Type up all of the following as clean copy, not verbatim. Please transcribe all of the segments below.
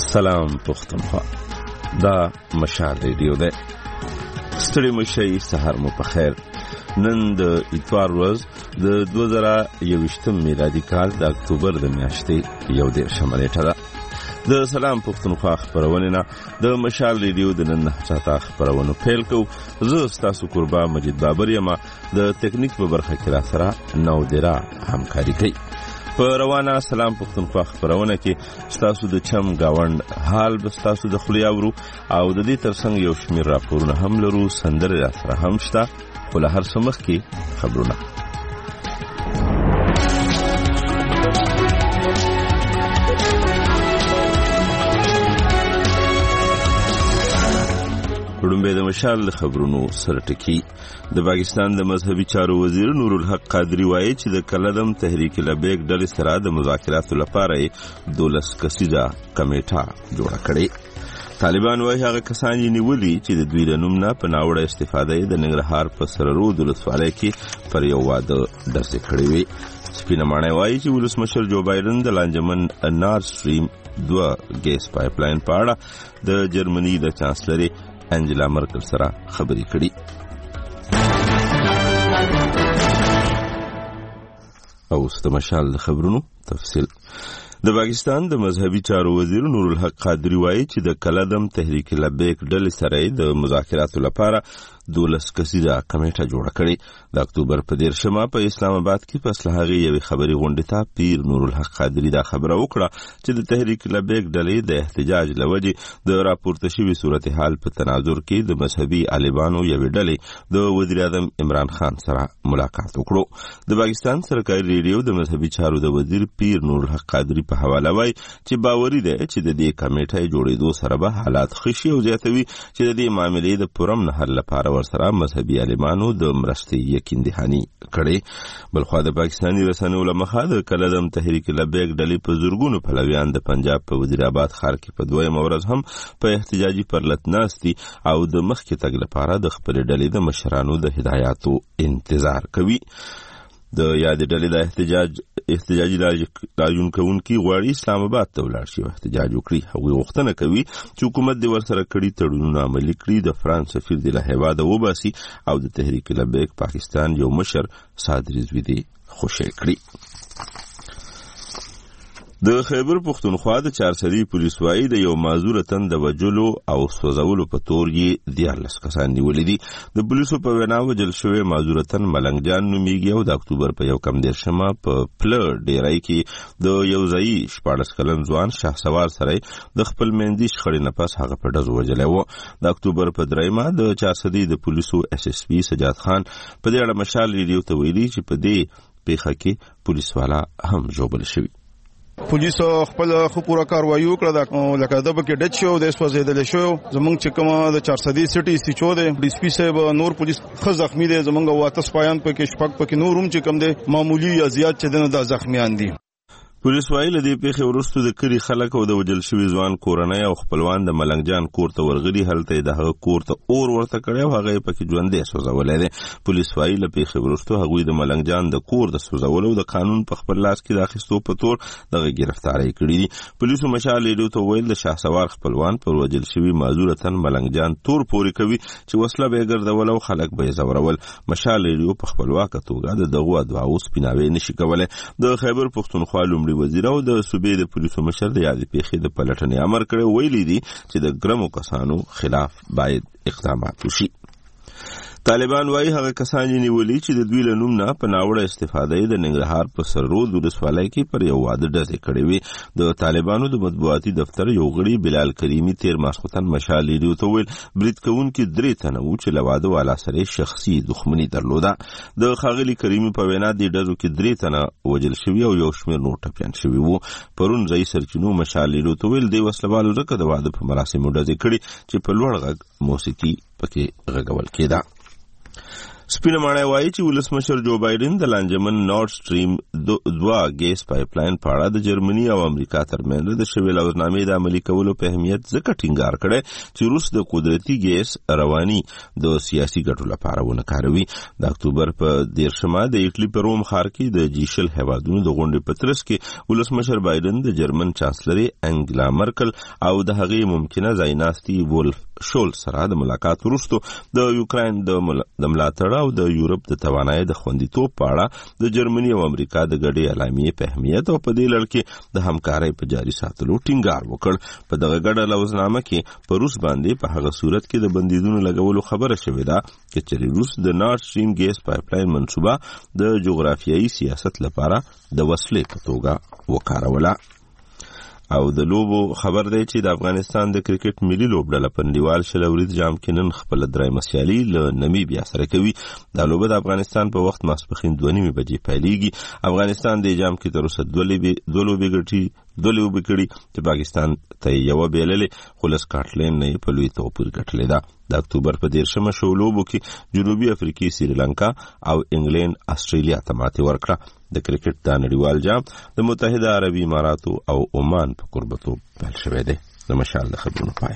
سلام پښتونخوا، دا مشال ریډیو ده. ستړي مشي، سحر مو په خیر. نن د اتوار ورځ د 2021 میلادي کال د اکتوبر د میاشتې 11 نیټه ده. د سلام پښتونخوا خبرونه نه د مشال ریډیو د نن چاته خبرونه پیل کو. زه تاسو قربا مجید بابر یم. د ټکنیک په برخه کې را سره نو درا همکاري کوي. په روانه سلام پښتونخوا خبرونه کې تاسو د چم گاوند حال به تاسو د خلیاورو او د دې ترڅنګ یو شمیر راپورونه هم لرو. سندره را سره هم شته، خو له هر څه مخکې خبرونه. وړاندې د مشال خبرونو سره ټکی. د پاکستان د مذهبي چارو وزیر نور الحق قادری وایي چې د کلدم تحریک لبیک ډلې سره د مذاکراتو لپاره 12 کسیزه کمیټه جوړه کړې. طالبان وایي هغه کسان یې نیولي چې د دوی له نوم نه په ناوړه استفاده د ننګرهار په سررود ولسوالۍ کې پر یو واده ډزې کړې وې. سپینه ماڼۍ وایي چې ولسمشر جو بایدن د لانجمن نارد سټریم 2 ګیس پایپ لاین په اړه د جرمني د چانسلري انجلا مرکل سره خبرې کړي. او ستمشال خبرونو تفصیل. د پاکستان د مذهبي چارو وزیر نور الحق قادری وایي چې د کلدم تحریک لبیک ډلې سره د مذاکراتو لپاره 12 کسیزه کمیټه جوړه کړې. د اکتوبر په 13 په اسلام آباد کې په اصلاحي یوې خبري غونډې ته پیر نور الحق قادری دا خبره وکړه چې د تحریک لبیک ډلې د احتجاج لوجې د راپورته شوی صورتحال په تناظر کې د مذهبي عالمانو یوې ډلې د وزیر اعظم عمران خان سره ملاقات وکړو. د پاکستان سرکاري ریډیو د مذهبي چارو د وزیر پیر نور الحق قادری په حواله وایي چې باوري ده چې د دې کمیټې جوړېدو سره به حالات خشي او زیاتوي چې د دې معاملې د پرم نه حل لپاره ورسره مذهبي عالمانو د مرستې یقین دهاني کړي. بلخوا د پاکستاني رسنیو له مخه د کلدم تحریک لبیک ډلې په زورګونو پلویان د پنجاب په وزیر آباد ښار کې په 2 ورځ هم په احتجاجي پرلط ناستي او د مخکې تګ لپاره د خپل ډلې د مشرانو د هدایاتو انتظار کوي. د یاد ډلې د احتجاجي لاریون کوونکي غواړي اسلام آباد ته ولاړ شي او احتجاج وکړي. هغوی غوښتنه کوي چې حکومت د ورسره کړي تړونونه عملي کړي، د فرانس سفیر د له هیواده وباسي او د تحریک لبیک پاکستان یو مشر صاد رضوی دی خوشی کړي. د خیبر پښتونخوا د چارسدي پولیس وایي د یو معذور تن د وجلو او سوځولو په تور یې 14 کسان نیولي دي. د پولیسو په وینا وجل شوی معذور تن ملنګ جان نومیږي او د اکتوبر په 1 په پله ډیرای کې د یو ځای 14 کلن ځوان شهسوار سره د خپل مندي شخړې نه پس هغه په ډزو وجلې و. د اکتوبر په 3 د چارسدي د پولیسو SSP سجاد خان په دې اړه مشال ریډیو ته ویلي چې په دې پیښه کې پولیس والا هم ژوبل شوی. پولیسو خپل خو پورا کاروایی وکړه، لکه دبه کې ډچ شو، د سوځیدل شو. زمونږ چې کومه د 400 سټي سچو ده ډي سي پي صاحب نور پولیس خو زخمی دي. زمونږ واته سپایان په کې شپږ په کې نورم چې کوم ده معمولی یا زیات چې دنه د زخمیان دي. پولیس وایي له دې پیښې وروسته د کلی خلک او د وجل شوي ځوان کورنۍ او خپلوان د ملنګ جان کور ته ورغلي. هلته د هغه کور ته اور ورته کړی او هغه پکې ژوندې سوځولې ده. پولیس وایي له پیښې وروسته هغوی د ملنګ جان د کور د سوځولو د قانون په خپل لاس کې د اخیستو په تور دغه گرفتاری کړی دي. پولیسو مشال ریډیو ته ویل د شهسوار خپلوان پر وجل شوي معذور تن ملنګ جان تور پوري کوي چې وسله به ګرځول او خلک به زورول. مشال ریډیو په خپلواکه توګه دغه ادعاو سپیناوي نشي کولای. د خیبر پښتونخوا لومړي وزیر او د صوبې د پولیسو مشر د یادې پیښې د پلټنې امر کړی، ویلي دي چې د ګرمو کسانو خلاف باید اقدامات وشي. طالبان وایي هغه کسان یې نیولي چې د دوی له نوم نه په ناوړه استفاده د ننګرهار په سررود ولسوالۍ کې پر یو واده ډزې کړې وې. د طالبانو د مطبوعاتي دفتر یو غړي بلال کریمي تیر ماسخوتن مشال ریډیو ته ویل برید کوونکي 3 تنه وو چې له واده والا سره شخصي دښمني درلوده. د ښاغلي کریمي په وینا د ډزو کې 3 تنه وجل شوي او یو شمېر نور ټپیان شوي وو. پرون ځای سرچینو مشال ریډیو ته ویل د وسلوالو ځکه د واده په مراسمو ډزې کړي چې په لوړ غږ موسیقي پکې غږول کېده. سپینه ماڼۍ وایي چې ولسمشر جو بایدن د لانجمن نورد سټریم 2 ګیس پایپلاین په اړه د جرمني او امریکا ترمنځ د شوې لوزنامې د عملي کولو په اهمیت ځکه ټینګار کړی چې روس د قدرتي ګیس رواني د سیاسي ګټو لپاره ونه کاروي. د اکتوبر په 13 د ایټلی په روم ښار کې د جیشل هیوادونو د غونډې په ترڅ کې ولسمشر بایدن د جرمن چانسلري انګلا مرکل او د هغې ممکنه ځایناستي وولف شول سره د ملاقات وروسته د یوکراین د ملاتړ او د یورپ د توانایي د خوندیتوب په اړه د جرمني او امریکا د ګډې اعلامیې په اهمیت او په دې لړ کې د همکارۍ په جاري ساتلو ټینګار وکړ. په دغه ګډه لوزنامه کې په روس باندې په هغه صورت کې د بندیزونو لګولو خبره شوې ده چې روس د نورد سټریم ګیس پایپلاین منصوبه د جغرافیایي سیاست لپاره د وسیلې په توګه وکاروله. او د لوبو خبر دی چې د افغانستان د کرکټ ملي لوبډله په نړیوال شلوريز جام کې نن خپل درېیمه سیالي له نمیبیا سره کوي. دا لوبه د افغانستان په وخت ماسپښین 2:30 بجې پیلېږي. افغانستان د جام کې تر اوسه دوه لوبې ګټي چې پاکستان ته یو بیللې خو له سکاټلند نه په لوی توپیر ګټلې ده. د اکتوبر په 13 شو لوبو کې جنوبي افریقا سریلانکا او انګلند استرالیا ته ماتې ورکړه. د کرکټ د نړیوال جام د متحده عربي اماراتو او عمان په قربتوب پیل شوی دی. د مشال د خبرونو پای.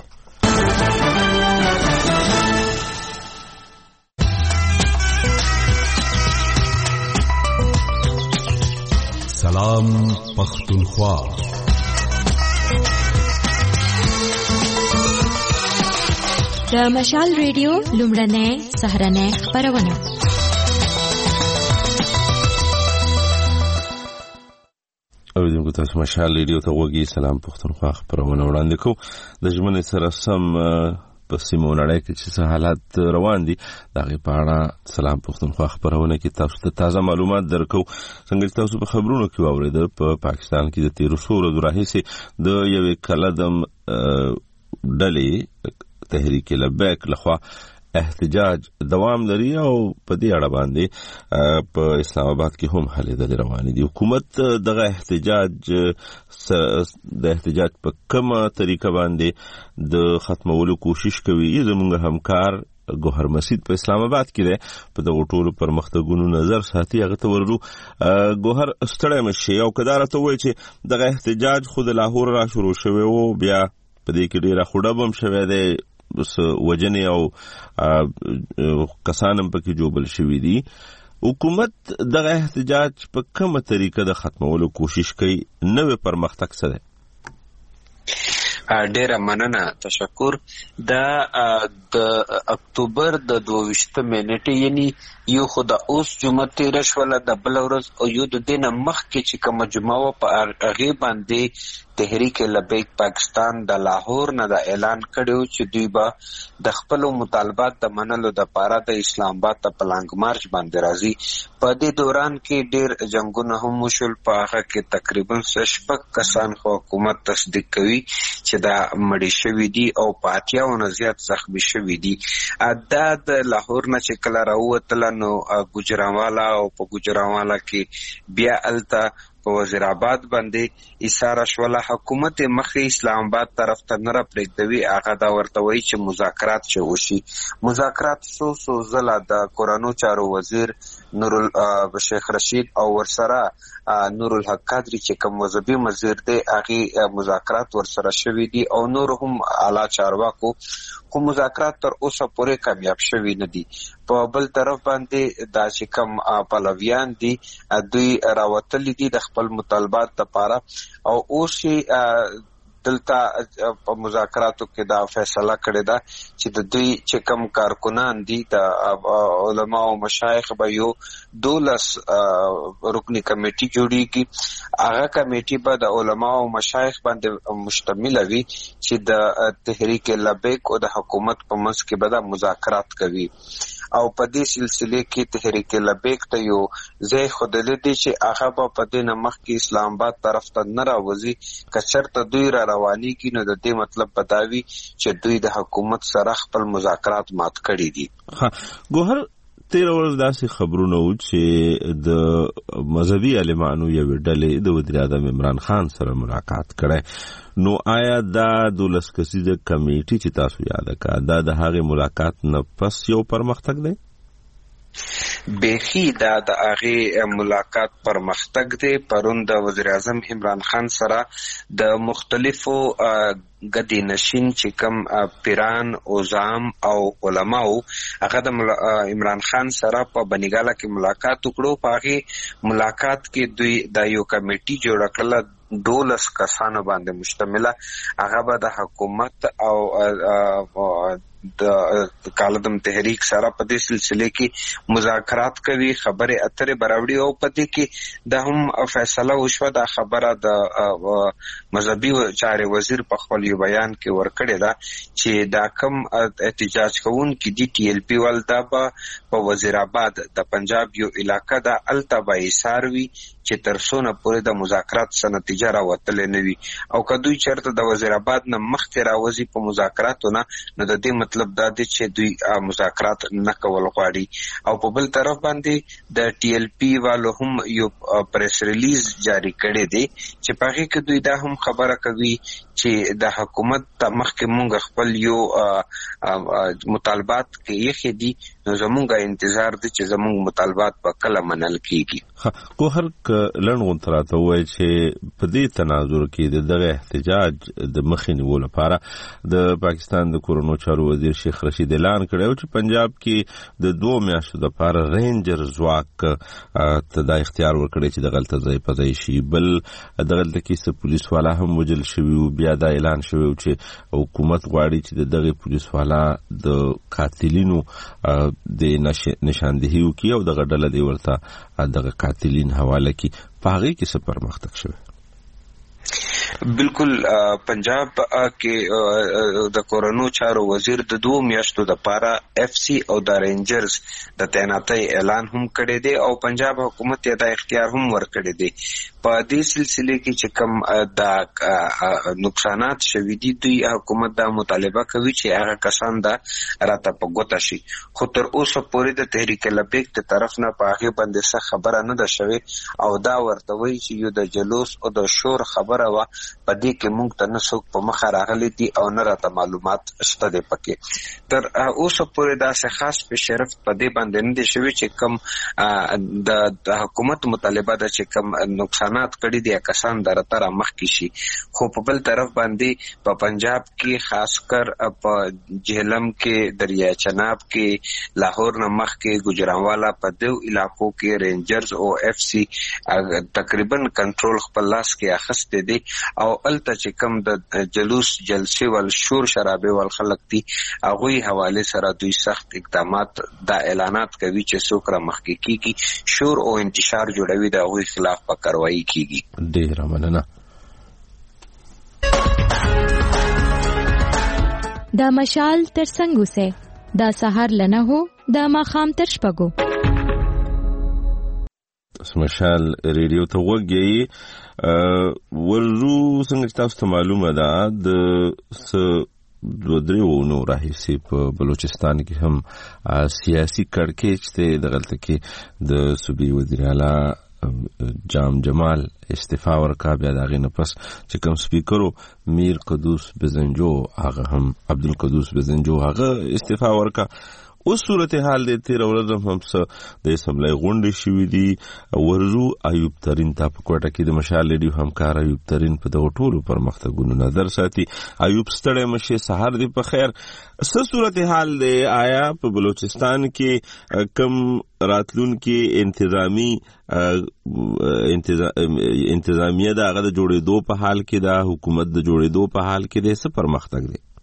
سلام پختونخوا. د مشال ریډیو لومړنۍ سهرنۍ خبرونه. اوریدونکو تاسو مشال ریډیو ته وګورئ. سلام پختونخوا خبرونه وړاندې کوو. د ژمنې سره سم په سیمه نړۍ کې چې حالات روان دي دغه په اړه سلام پختونخوا خبرونه کې تاسو ته تازه معلومات درکو. څنګه تاسو په خبرونو کې واوریدل په پاکستان کې د 13 ورځې راهیسې د یوې کلدم ډلې تحریک لبیک لخوا احتجاج دوام لري او په دې اړه باندې په اسلام آباد کې هم هلې ځلې روانې دي. حکومت دغه احتجاج په کومه طریقه باندې د ختمولو کوشش کوي. زموږ همکار ګوهر مسید په اسلام آباد کې دی، په دغه ټولو پرمختګونو نظر ساتي. هغه ته ورو ګوهر ستړی مشي او کدار ته وایي چې دغه احتجاج خود لاهور را شروع شوی او بیا په دې کې ډیره خوډه بم شوی دی، بس وجنې او کسانم پکې جوبل شوي دي. حکومت دغه احتجاج په کومه طریقه د ختمولو کوشش کوي؟ نوې پرمختګ څه دی؟ ډیره مننه، تشکر. د اکتوبر د 22 نیټې یعنی یو خدا اوس جمعه 13 شوله د بل ورځ او یو د دینه مخکې چې کوم جمعه په هغه باندې تحریک لبیک پاکستان د لاهور نه د اعلان کړو چې دوی به د خپل مطالبات د منلو د لپاره د اسلام آباد ته پلانګ مارچ باندې راځي. په دې دوران کې ډیر جنگونه هم وشول. په هغه کې تقریبا 6 کسان حکومت تصدیق کوي چې دا مړی شوی دي او په 80 زیات زخمی شوی دي. دا د لاهور نه چې کله راووتل نو ګوجرانوالا او په ګوجرانوالا کې بیا الته په وزیر آباد باندې اشاره شوله. حکومت مخې اسلام آباد طرف ته نه را پرېږدوي. هغه دا ورته وایي چې مذاکرات چې وشي. مذاکرات څو ځله د کورانو چارو وزیر شیخ رشید او ورسره نور الحق قادری چې کوم مذهبي وزیر دی هغه مذاکرات ورسره شوي دي او نور هم اعلی چارواکو، خو مذاکرات تر اوسه پورې کامیاب شوي نه دي. په بل طرف باندې دا چې کوم پلویان دي دوی راوتلي دي د خپل مطالبات لپاره او اوس دلته په مذاکراتو کې دا فیصله کړې ده چې د دوی چې کوم کارکنان دي د علما او مشایخ به یو 12 رکنی کمیټي جوړیږي. هغه کمیټي به د علما او مشایخ باندې مشتمل وي چې د تحریک لبیک او د حکومت په منځ کې به دا مذاکرات کوي. او په دې سلسله کې تحریک لبیک ته یو ځای خودلې دي چې هغه په دې نمخ کې اسلام آباد طرف ته نه راوځي. کچرته دوی را رواني کې نو د دې مطلب بداوي چې دوی د حکومت سره خپل مذاکرات مات کړي دي. ګوهر 13 ورځې داسې خبرونه و چې د مذهبي عالمانو یوې ډلې د وزیر اعظم عمران خان سره ملاقات کړی. نو آیا دا 12 کسیزه کمیټي چې تاسو یاد کړه دا د هغې ملاقات نه پس یو پرمختګ دی؟ بيخي دا د هغه ملاقات پرمختګ دی. پرون د وزیر اعظم عمران خان سره د مختلفو غدي نشین چې کوم پیران اوزام او علماو هغه د عمران خان سره په بنګاله کې ملاقات وکړو. په هغه ملاقات کې دوی د یو کمیټي جوړ کړل 12 کسانو باندې مشتمله. هغه به د حکومت او د کالدم تحریک سره په دې سلسله کې مذاکرات کوي، خبره اترې براوړي او پدې کې د هم فیصله وشوه. دا خبره د مذهبي چارې وزیر په خپل یو بیان کې ورکړې ده چې دا کم احتجاج کوونکي دي ټي ایل پی ولدا په وزیر آباد د پنجاب یو علاقہ د التبای ساروي چې ترسونه پورې د مذاکرات سره نتیجه راوتلې نه وي او کدوې چرته د وزیر آباد نه مخکې راوځي په مذاکراتونه، نو د دې مطلب دا دی چې دوی مذاکرات نه کول غواړي. او په بل طرف باندې د ټي ایل پی والو هم یو پریس ریلیز جاری کړی دی چې په هغه کې دوی دا هم خبره کوي چې د حکومت ته مخکې مونږ خپل یو مطالبات کې یې دي، نو زمونږ انتظار دی چې زمونږ مطالبات په کله منل کیږي. کو هر لړغون تراته وای چې په دې تناظر کې دغه احتجاج د مخې نیولو لپاره د پاکستان د کورونو چارو وزیر شیخ رشید اعلان کړو چې پنجاب کې د 2 میاشتو لپاره رینجر ځواک ته د اختیار ورکړي چې د غلطه ځای په ځای شي. بل دغه کې پولیس والا هم وجل شوی او بیا دا اعلان شوی چې حکومت غواړي چې دغه پولیس والا د قاتلینو د نشاندهي وکړي او دغه ډله دی ورته دغه قاتلین حواله کی پاغي کې څه پرمختګ شوی. بالکل پنجاب کې د کورونو چارو وزیر د 2 میاشتو د پاره اف سی او د رینجرز د تعیناتي اعلان هم کړی دی او پنجاب حکومت ته د اختیار هم ورکړی دی. په دې سلسله کې چې کوم د نقصانات شوي دي دوی حکومت دا مطالبه کوي چې هغه کسان دا راته په ګوته شي. خو تر اوسه پورې د تحریک لبیک د طرف نه په هغه باندې څه خبره نه ده شوې او دا ورته وایي چې یو د جلوس او د شور خبره وا په دې کې موږ ته نه څوک په مخه راغلي دي او نه راته معلومات شته دي پکې. تر اوسه پورې دا څه خاص په شرف په دې باندې نه دي شوي چې کوم د حکومت مطالبه ده چې کوم نقصانات کړي دي کسان درته مخکې شي. خو په بل طرف باندې په پنجاب کې خاص کر په جهلم کې دریای چناب کې لاهور نه مخکې ګجرانوالا په دو علاقو کې رینجرز او اف سی تقریبا کنټرول خپل لاس کې اخستې دي او الته چې کوم د جلوس جلسه ول شور شرابه ول خلک دي هغه حواله سره دوی سخت اقدامات دا اعلانات کوي چې څوک را مخکې کیږي شور او انتشار جوړوي د هغه خلاف په کاروایی کیږي. ډیر مننه. دا مشال تر څنګه سه دا سحر لنه هو دا ماخام تر شپګو. مشال ریډیو ته وګورئ ورزو څنګه تاسو ته معلومه ده د 2-3 راهیسي په بلوچستان کې هم سیاسي کړکېچ ته د غلطه کې د صوبې وزیر اعلی جام جمال استعفا ورکا بیا داغه نه پس چې کوم سپیکرو میر قدوس بزنجو هغه هم عبدالقدوس بزنجو هغه استعفا ورکا. اوس صورتحال د 13 ورځې هم څه د اسمبلی غونډې شوې دي. ورزو ایوب ترین ته په کوټه کې د مشال ریډیو همکار ایوب ترین په دغه ټولو پرمختګونو نظر ساتي. ایوب ستړی مشه سحر دی په خیر. څه صورتحال دی آیا په بلوچستان کې کم راتلون کې انتظامیه دا هغه د جوړېدو په حال کې دا حکومت د جوړېدو په حال کې دی څه پرمختګ دی؟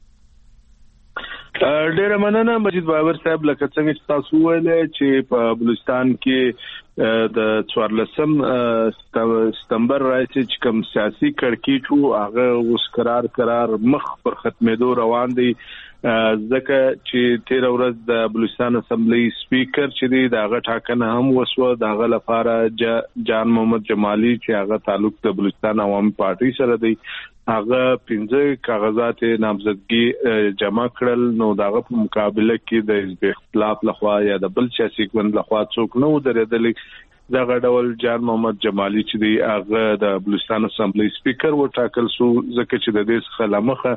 ډیره مننه مجید بابر صاحب. لکه څنګه چې تاسو ویل چې په بلوچستان کې د 14 ستمبر راځي چې کوم سیاسي کړکېچ وو هغه اوس قرار مخ پر ختمېدو روان دی ځکه چې 13 ورځ د بلوچستان اسمبلی سپیکر چې دی داغه ټاکنه هم وسوه. داغه لپاره جان محمد جمالی چې هغه تعلق د بلوچستان عوامي پارټي سره دی هغه 15 کاغذات نامزدګي جمع کړل. نو داغه په مقابله کې د حزب اختلاف لخوا یا د بل سیاسي ګوند لخوا څوک نو درېدل. دغه ډول جان محمد جمالی چې دی هغه د بلوچستان اسمبلی سپیکر و ټاکل سو ځکه چې د دې څخه لمخه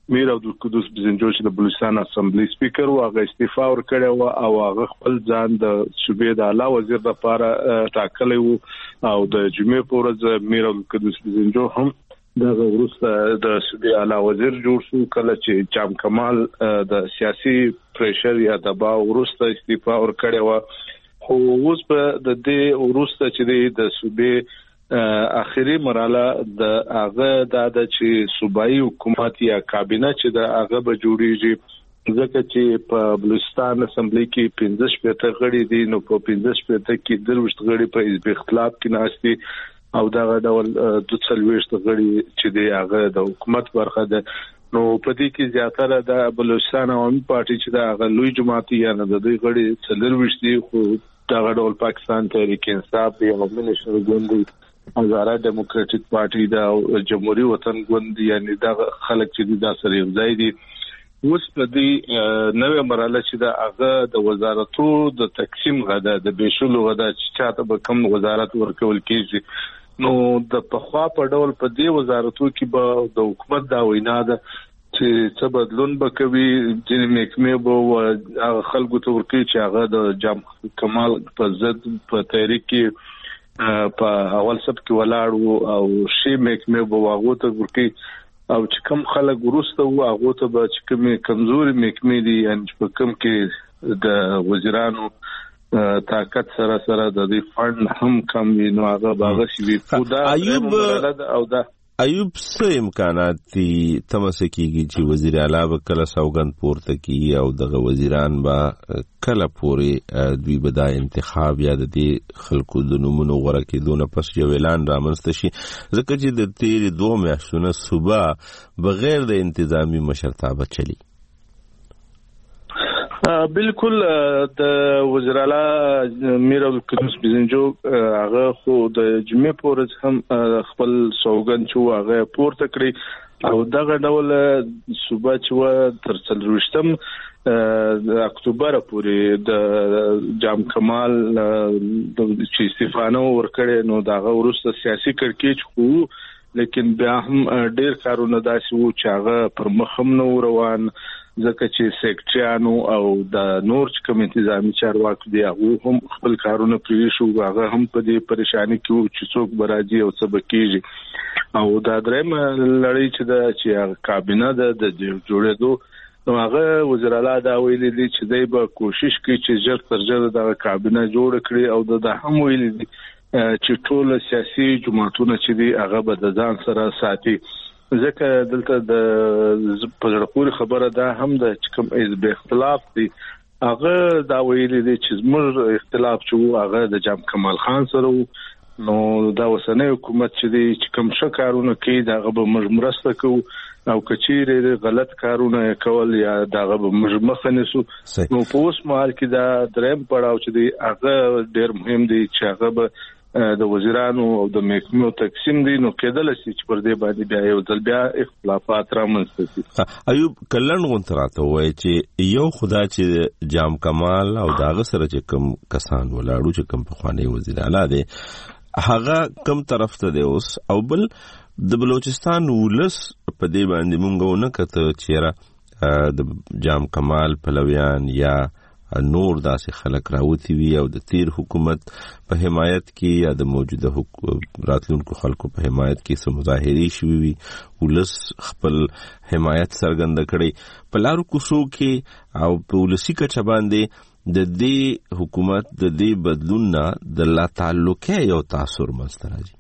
میر عبدالقدوس بزنجو چې د بلوچستان اسمبلی سپیکر او هغه استعفا ورکړی او هغه خپل ځان د صوبې د اعلی وزیر لپاره ټاکلی وو او د جمعې په ورځ میر عبدالقدوس بزنجو هم د وروسته د صوبې اعلی وزیر جوړ شو کله چې جام کمال د سیاسي پریشر یا دباو وروسته استعفا ورکړی و خو اوس په د دې وروسته چې د صوبې اخیری مرحله د هغه د چې صوبایي حکومت یا کابینه چې د هغه به جوړیږي ځکه چې په بلوچستان اسمبلی کې 15 غړي دي نو په 15 کې 23 غړي په حزب اختلاف کې ناشتي او دا ډول 22 غړي چې دی هغه د حکومت برخه ده نو په دې کې زیاتره د بلوچستان عوامي پارټي چې دا هغه لوی جماعتي یا نه د دوی غړي 23 دي خو دا ډول پاکستان تحریک انصاف دی او نېشنل ګوند هزاره ډیموکراټک پارټي دا جمهوریت وطن ګوند یعنی دا خلک چې دا سره یو ځای دي اوس په دې نوې مرحله چې دا هغه د وزارتو د تقسیم غدا د بشولو غدا چې چاته به کم وزارت ورکول کیږي نو د پخوا په ډول په دې وزارتو کې به د حکومت دا وینا ده چې څه بدلون وکوي چې محکمه به خلکو ته ورکړي چې هغه د جام کمال په ضد په تحریک کې په اول سب کې ولاړ او شی محکمه به واغو ته ورکړي او چې کم خلک ورسته وو هغه ته به چې کوم کمزوري محکمه دي یعنی په کوم کې د وزیرانو طاقت سره د دې فند هم کم وي نو هغه باغ شي خدا ایوب څه امکانات دي تمسکیږي چې وزیر اعلی به کله سوګند پورته کوي او دغه وزیران به کله پورې دوی به دا انتخاب یا د دې خلکو د نومونو غوړه کېدونه پس یو اعلان رامنځته شي ځکه چې د تیرې 2 میاشتونو صوبه بغیر د انتظامی مشرتابه چلی بالکل د وزیر اعلی میر عبدالقدوس بزنجو هغه خو د جمعې په ورځ هم خپل سوګند چې هغه پورته کړی او دغه ډول صوبه چې تر 30 د اکتوبر پورې د جام کمال چې استعفانه ورکړي نو دغه ورسته سیاسي کړکېچ خو لیکن بیا هم ډېر کارونه داسې وو چې هغه پر مخ هم نو روان ځکه چې سیکټریانو او د نور کوم انتظامی چارواکي دی هغه هم خپل کارونه پرې شو هغه هم په دې پریشانی کې وو چې څوک براځي او څه بکیږي او دا درېم لړۍ چې د چې کابینه د جوړېدو نو هغه وزیر اعلی دا ویلي دي چې دوی به کوشش کوي چې ژر تر ژره د کابینه جوړ کړي او د هم ویلي دي چې ټول سیاسي جماعتونه چې دي هغه به د ځان سره ساتي ځکه دلته د پزړپوري خبره ده هم د کوم حزب اختلاف دی هغه دا ویلي دي چې زموږ اختلاف چې هغه د جام کمال خان سره نو دا وسنۍ حکومت چې دی چې کوم څه کارونه کوي دا به موږ مرسته کوو او کچېره غلط کارونه کول یا دا به موږ مخه نیسو نو په اوس مهال کې دا درېم پړاو چې دی هغه ډېر مهم دی چې هغه به د وزیرانو او د محکمو تقسیم دي نو کېدل شي چې پر دې باندې بیا یو ځل بیا اختلافات رامنځته شي ایوب کلن غونتراته وای چې یو خدا چې جام کمال او داغه سره چې کم کسان ولاړو چې کم په خواني وزیر اعلی دي هغه کم طرف ته دی اوس او بل د بلوچستان ولس په دې باندې مونږ نه کته چیرې د جام کمال پلویان یا نور داسې خلک راوتی وي او د تیر حکومت په حمایت کې یا د موجوده راتلونکو خلکو په حمایت کې سم مظاهرې شوي وي ولس خپل حمایت څرګنده کړي په لارو کوڅو کې او په ولسي کچه باندې د دې حکومت د دې بدلون نه د لا تعلقه یو تاثر منځته راځي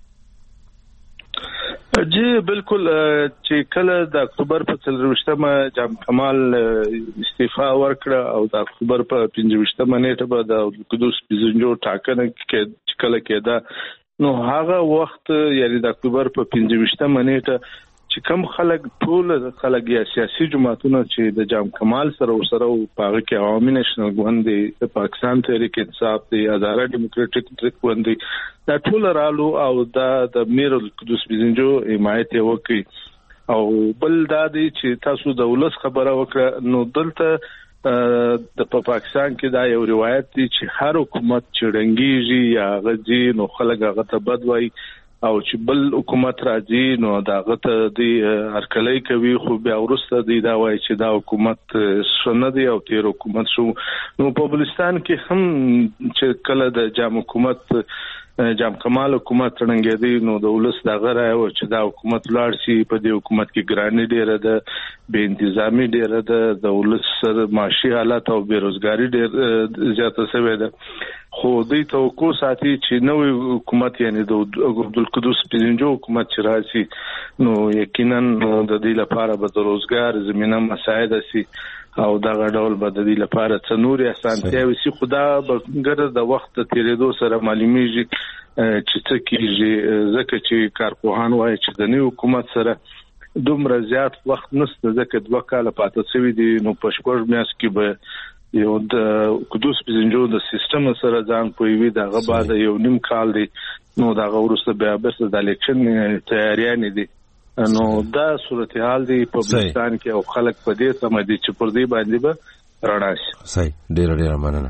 جی بالکل چې کله د اکتوبر په 23مه جام کمال استعفا ورکړه او د اکتوبر په 25مه نیټه به د عبدالقدوس بزنجو ټاکنه کې کله کېده نو هغه وخت یعنی د اکتوبر په 25مه نیټه چې کوم خلک یا سیاسي جماعتونه چې د جام کمال سره پاغه کې عوامي نېشنل ګوند د پاکستان تحریک انصاف دی هزاره ډیموکراټک ګوند دی دا ټول رالو او د میر عبدالقدوس بزنجو حمایت وکړي او بل دا دی چې تاسو د ولس خبره وکړه نو دلته د پاکستان کې دا یو روایت دی چې هر حکومت چې رنګيږي یا غږی نو خلک هغه ته بد وایي او چې بل حکومت راځي نو داغه ته د هرکلی کوي خو بیا ورسته دی دا وایي چې دا حکومت سونه دی او تیر حکومت شو. نو په بلوچستان کې هم چې کله د جام حکومت جام کمال حکومت څنګه دی نو د ولس دا غره او چې دا حکومت لاړ شي په دې حکومت کې ګرانی ډیره ده بې انتظامی ډیره ده د ولس سره معاشي حالت او بیروزګاری ډیر زیاته شوې ده خو دوی توقع ساتي چې نوې حکومت یعنی د عبدالقدوس پنځو حکومت چې راشي نو یقینا د دې لپاره به د روزګار زمينه مساعده شي او دا غډول به د دې لپاره څنوري اسانتیاوي شي خدا به ګره د وخت تیریدو سره معلومیږي چې څه کیږي ځکه چې کارپوهان وایي چې د نوې حکومت سره دومره زیات وخت نشته ځکه 2 کاله پاتې شوی دي نو په شپږ میاشت کې به یو د قدوس پنځو د سیستم سره ځان پوي دغه بعد یو نیم کال دی نو دغه ورسته بیا بس د الیکشن تیاریان دي نو دا صورتحال دی په بلوچستان کې او خلک په دې سم دي چې پر دې باندې به رڼا شي. صحیح ډیر مننه.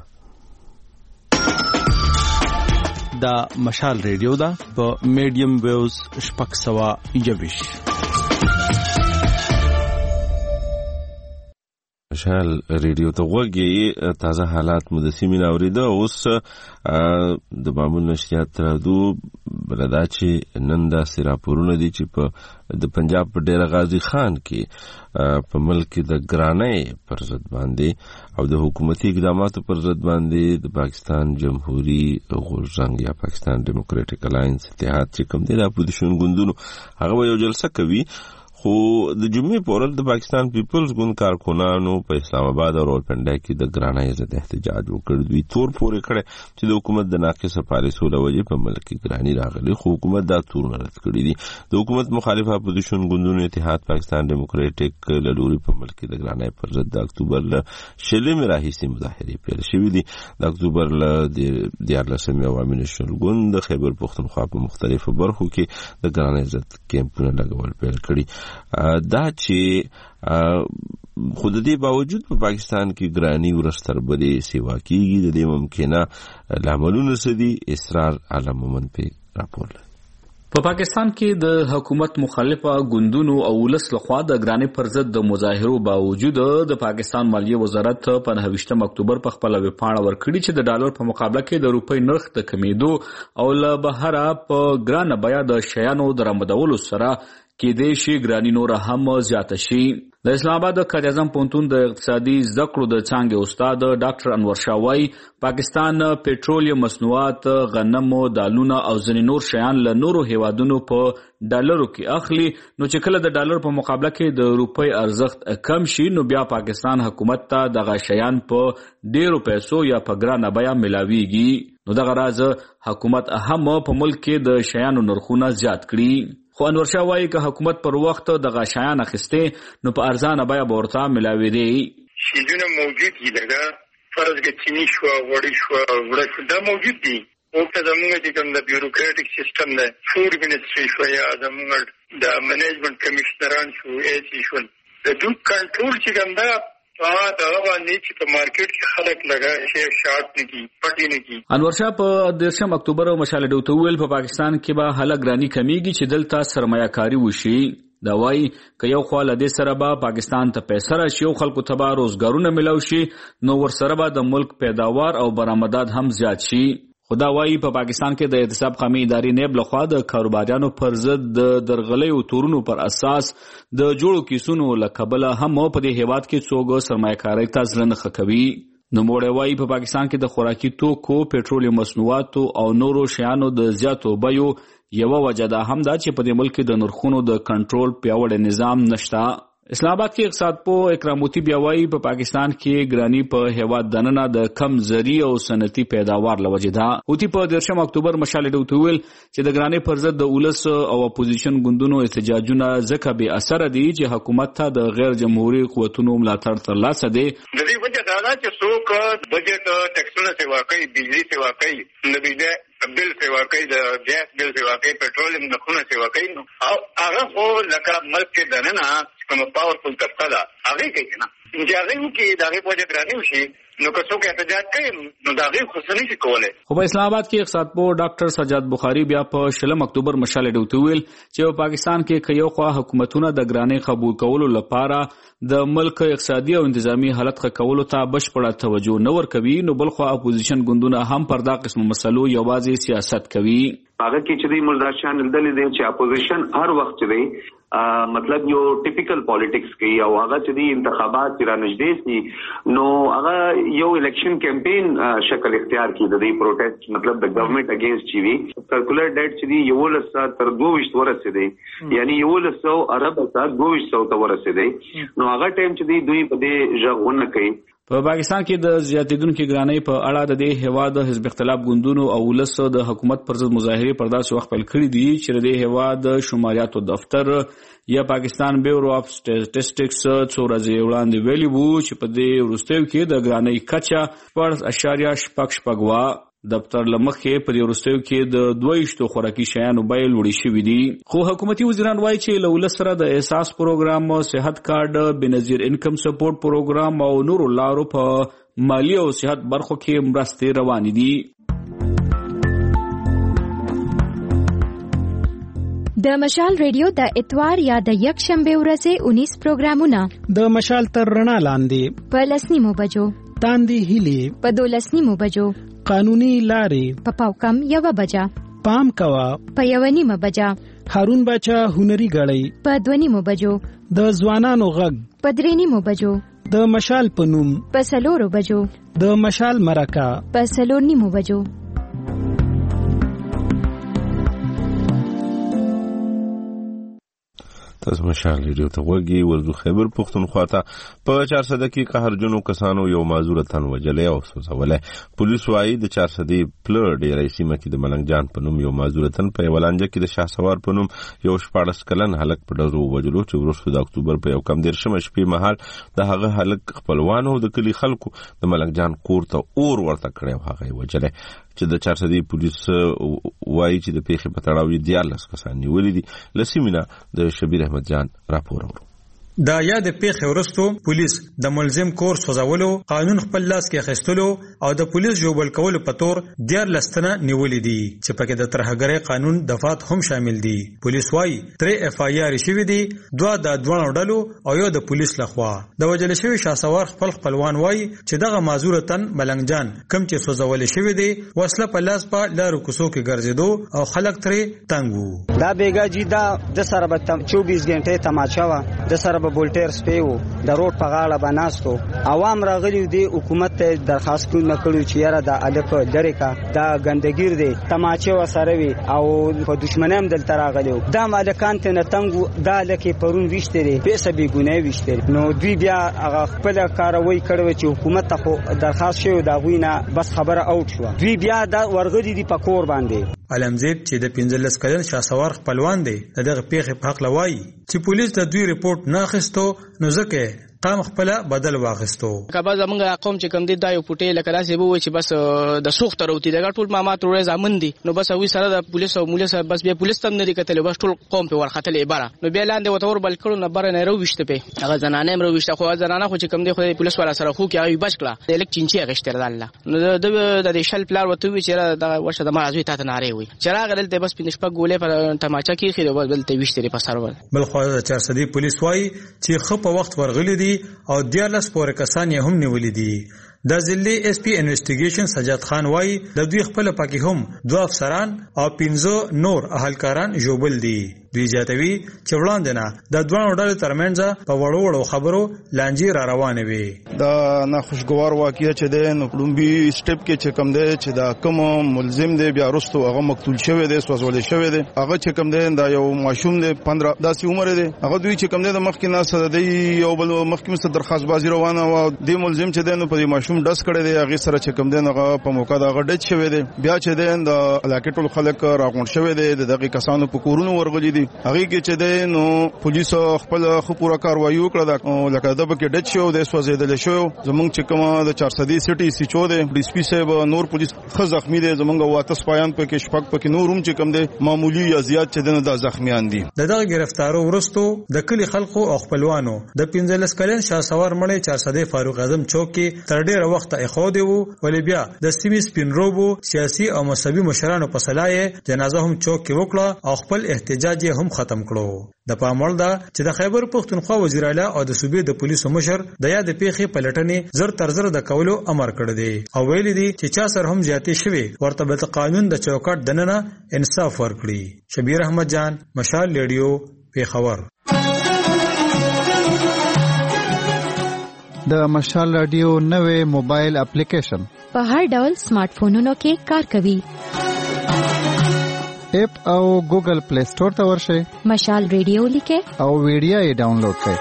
دا مشال ریډیو دا په میډیم ویوز شپږ سوا یوش مشال ریډیو ته وګورئ تازه حالات مو د سیمې ناوریده اوس د معمول نشریات ترادو بلدا چې نن دا سراپورونه دي چې په د پنجاب په ډیر غازی خان کې په ملک د ګرانۍ پر ضد باندې او د حکومتي اقداماتو پر ضد باندې د پاکستان جمهوریت غورځنګ یا پاکستان ډیموکراټیک الاینس اتحاد چې کوم دی د اپوزیشن ګوندونو هغه یو جلسه کوي خو د جمعې په ورځ د پاکستان پیپلز ګوند کارکونانو په اسلام آباد او راولپنډي کې د ګرانۍ ضد احتجاج وکړ. دوی تور پورې کړي چې د حکومت د ناقصه پالیسو له وجې په ملک کې ګرانۍ راغلي خو حکومت دا تورونه رد کړي دي. د حکومت مخالف اپوزیشن ګوندونو اتحاد پاکستان ډیموکراټیک له لوري په ملک کې د ګرانۍ پر ضد د اکتوبر له 20 راهیسې مظاهرې پیل شوې دي. د اکتوبر له 14 عوامي نېشنل ګوند د خیبر پښتونخوا په مختلفو برخو کې د ګرانۍ ضد کیمپونه لګول پیل کړي. دا چې خود دې باوجود په پاکستان کې ګرانی ورستر بلې سیوا کیږي د دې ممکنه لاملونه سدي اصرار علم مومن په راپور لري. په پاکستان کې د حکومت مخالفه ګوندونو او ولس لخوا د ګرانی پر ضد د مظاهرو باوجود د پاکستان مالیه وزارت په 29 اکتوبر په خپل ویبپاڼه ورکړي چې د ډالر په مقابله کې د روپۍ نرخ د کمیدو او له بهره په ګرانه بیا د شیانو درآمدولو سره کې د شي ګرانی نور هم زیاته شي. د اسلام آباد قائد اعظم پونتون د اقتصادي زکړو د څانګې استاد ډاکټر انور شاوی پاکستان پېټرولیم مصنوعات غنمو دالونه او ځینې نور شیان له نورو هیوادونو په ډالرو کې اخلي نو چې کله د ډالر په مقابله کې د روپۍ ارزښت کم شي نو بیا پاکستان حکومت ته دغه شیان په ډیرو پیسو یا په ګرانه بیا ملاويږي. نو دغه راز حکومت هم په ملک کې د شیانو نرخونه زیات کړي. خو انور شاه وایي که حکومت پر وخت دغه شیان اخیسته نو په ارزانه بیا ورته ملاوي دي. شیونه موجود دي لکه فرض کې چینی شو وړي شو وړي دا موجود دي او که زموږ چې کوم د بیوروکراټیک سیستم نه فود منسټري شو یا زموږ د منیجمنت کمشنران شو ایسی شو د دوی کنټرول چې کوم دا دا باندې چې په مارکیټ کې خلک لګا شي شارټ نه کی پټی نه کی. انور شاه په 10 اکتوبر مشاله ډوته ویل په پاکستان کې به حاله ګرانی کمیږي چې دلته سرمایه‌کاري وشي. دا وایي که یو خوا له دې سره به پاکستان ته پیسې راشي او خلکو ته به روزګارونه ملو شي نو ورسره به د ملک پیداوار او برآمدات هم زیات شي. خدا وایي په پاکستان کې د احتساب قومي ادارې نیب لخوا د کاروباریانو پر ضد د درغلیو تورونو پر اساس د جوړو کیسونو لکبله هم په دې هیواد کې څوګ سرمایه‌کاري ته ځلند خکوي. نو موړی وایي په پاکستان کې د خوراکي توکو پېټرولیم مصنوعاتو او نورو شیانو د زیاتو بیو یو وجه ده هم دا چې په دې ملک د نرخونو د کنټرول پیاوړی نظام نشته. اسلام آباد کې اقتصاد پوه اکراموتی بیا وایي په پاکستان کې ګرانی په هیواد دننه د کم زری او صنعتي پیداوار لوجه ده. اوتی په 10 اکتوبر مشاله ډوته ویل چې د ګرانی پر ضد د ولس او اپوزیشن ګوندونو احتجاجونه ځکه به اثر دي چې حکومت ته د غیر جمهوریت قوتونو ملاتړ ترلاسه دي. د دې وجه دا ده چې څوک بجټ ټیکسونه سیوا کوي بجلی سیوا کوي د بجلی بل سیوا کوي د ګیس بل سیوا کوي پېټرولیم نرخونه سیوا کوي نو هغه خو لکه ملک کې دننه کوم پاورفل طبقه ده هغه کوي نه چې هغه کې دغه په ځای ګرانی وشي نو که څوک احتجاج کوي نو دا غي خو څه نشي کولای. خو په اسلام آباد کې اقتصادپوه ډاکټر سجاد بخاری بیا په 16 اکتوبر مشال ډوته ویل چې په پاکستان کې یو خوا حکومتونه د ګرانۍ قبول کولو لپاره د ملک اقتصادي او انتظامی حالت ښه کولو ته بشپړه توجه نه ورکوي، نو بل خو اپوزیشن ګوندونه هم پر دا قسم مسلو یوازې سیاست کوي. هغه کې چې د ملدار شاه دلې دی چې اپوزیشن هر وخت دی مطلب یو ټیپیکل پالیټکس کوي او هغه چې د انتخابات را نږدې سي نو هغه یو الیکشن کمپین شکل اختیار کړي د دې پروټیسټ مطلب د ګورنمنت اگینست چی وی سرکولر ډیټ چې دی یو لسه تر 22 ورسېدي یعنی یو لسه عرب سره 2200 ته ورسېدي نو هغه ټایم چې دی دوی په دې ژغورنه کوي. په پاکستان کې د زیاتیدونکو ګرانۍ په اړه د دې هیواد حزب اختلاف ګوندونو او ولس د حکومت پر ضد مظاهرې پر داسې وخت پیل کړي دي چې د هیواد شماریاتو دفتر یا پاکستان بیورو اف سټیټسټکس څو ورځې وړاندې ویلي وو چې په دې وروستیو کې د ګرانۍ کچه 4.8 دفتر لمخې په دې وروستیو کې د 22 خوراکي شیانو بیې لوړې شوې دي. خو حکومتي وزیران وایي چې له ولس سره د احساس پروګرام، صحت کارت، بنظیر انکم سپورټ پروګرام او نورو لارو په مالی او صحت برخو کې مرستې روانې دي. د مشال ریډیو د اتوار یا د یک شنبه ورځې 19 پروګرامونه د مشال تر رڼا لاندې په 10 بجو، تاندې هیلې په 12 بجو، قانوني لارې په پاوکم 1 بجه، پام کوا په 1 بجه، هارون بچا هنري غړی په 2 بجو، د ځوانانو غږ په 3 بجو، د مشال پنوم په 4 بجو، د مشال مرکه په 4 بجو. تاسو مشال ریډیو ته وګورئ. ورزو خیبر پښتونخوا ته په 400 کې قهرجنو کسانو یو معذور تن وجلې او سوځولې. پولیس وايي د 400 پلر ډیرې سیمه کې د ملنګ جان په نوم یو معذور تن په ولانجه کې د شاه سوار په نوم یو 14 کلن هلک په ډزو وجلو چې وروسته د اکتوبر په 11 شپې مهال د هغه هلک خپلوانو د کلی خلکو د ملنګ جان کور ته اور ورته کړی هغه وجلې چې د 400 پولیس وایي چې د پیښې په تړاو 14 کسان نیولې دي. لسیمینه د شبیر احمد جان راپور ورو. دا یاد پیښې ورستو پولیس د ملزم کور سوځولو، قانون خپل لاس کې اخیستلو او د پولیس جوړول کولو په تور 14 تنه نیولې دي چې پکې د ترهګرۍ قانون دفعات هم شامل دي. پولیس وايي 3 اف آی آر شوي دي، 2 د دوه ډلو او یو د پولیس لخوا. د وجل شوی شاه سوار خپلوان وايي چې دغه معذور تن ملنګ جان کم چې سوځول شوی دي وسله په لاس په لارو کوڅو کې ګرځېدو او خلک ترې تنګ وو. دا بیګا جی دا د سره به 24 غنټې تماشا وا، د سره بولټر سپیو د روډ په غاړه باندې عوام راغلي دي. حکومت ته درخواست کړو چې یاره د الک لري کا دا ګندګیر دي تماچه وسره وي او په دشمنام دلته راغلي. دا مالکان ته نتنګ دا لکه پرون وشتري پیسې به ګونې وشتري. نو دوی بیا هغه خپل کاروي کړو چې حکومت ته درخواست شوی دا غوینه بس خبره اوټ شو. دوی بیا دا ورغلي دي په کور باندې. علمزید چې د 15 کلن شاسوار خپلوان دی دغه پیښې په حق لوي چې پولیس د دوی رپورت نه اخیستو نو ځکه قام خپل بدل واغستو. کبا زمونږ قوم چې کم دي دا یو پټه لکه داسې وو چې بس د سوخت وروتي دغه ټول مامات ورې ځامن دي نو بس وی سره د پولیس او مولس بس بیا پولیس تم نه کتل بس ټول قوم په ورختل عباره نو بیا لاندې وتور بل کړو نه بر نه رو وشته په هغه زنانه مرو وشته خو زنانه خو چې کم دي خو پولیس والا سره خو کې بچ کړه د الک چینچي غشتر الله نو د شل پلار وته وی چې دا ورشه د مرزوی ته نه وي چراغ دلته بس پینشپه ګولې پر تماچا کې خېره بس دلته وشته په سرور بل خو 400 پولیس وای چې خو په وخت ورغلي دي او 14 پورې کسان یې هم نیولې دي. د ضلعي اس پی انویسټیګیشن سجاد خان وای د دوی خپل پاکي هم 2 افسران او 15 نور اهلکاران جوړبل دي. دوی جاتوي چې وړاندې نه د دوه ډلو ترمنځ په وړو خبرو لانجې را روانه وي. دا ناخوشګوار واقعیا چې د نوپلومبي سټپ کې چې کم دی چې دا کوم ملزم دی بیا وروسته هغه مقتول شوی دی سوځول شوی دی هغه چې کم دی دا یو ماشوم دی 15 داسې عمر دی هغه دوی چې کم دی د مخکې نه دی یو بل مخکې مست درخواست بازی روانه و د ملزم چې دی نو په ماشوم داس کړی دی هغه سره چې کم دی هغه په موقع دا غډ شوی دی بیا چې دی د علاقې ټول خلک راغون شوی دی دغه کسانو په کورونو ورغلي دي هغه کې چې د نو پولیس خپل خپوره کاروایی وکړه لکه د بکې ډچ شو د سوځیدل شو زمونږ چې کومه د 400 سټي سی چو د ډي سي پي صاحب نور پولیس خ زخمی دي زمونږ واته سپایان په کې شپږ پکې نور هم چې کوم دي معمولی یا زیات چې د زخمیان دي. دغه گرفتارو ورستو د کلی خلکو او خپلوانو د 15 کلن شاسوار مړی 400 فاروق اعظم چوک کې تر ډیره وخت اخوده وو ولې بیا د سیمې سپینروبو سیاسي او مذهبي مشرانو په صلاح جنازه هم چوک کې وکړه او خپل احتجاج هم ختم کړو. د پاموړ دا چې د خیبر پختونخوا وزیر اعلی او د صوبې د پولیسو مشر د یاد پیښې پلټنې زر تر زر د کولو امر کړی دی او ویلي دي چې چا سره هم زیاتې شوي ورته به قانون د چوکاټ دننه انصاف ورکړي. شبیر احمد جان، مشال ریډیو، پیښور. د مشال رادیو نوې موبایل اپلیکیشن په هر ډول سمارټ فونونو کې کار کوي. اپ او ګوګل پلی سٹور ته ورشئ، مشال ریډیو لیکئ او ویډیو یې ډاونلوډ کړئ.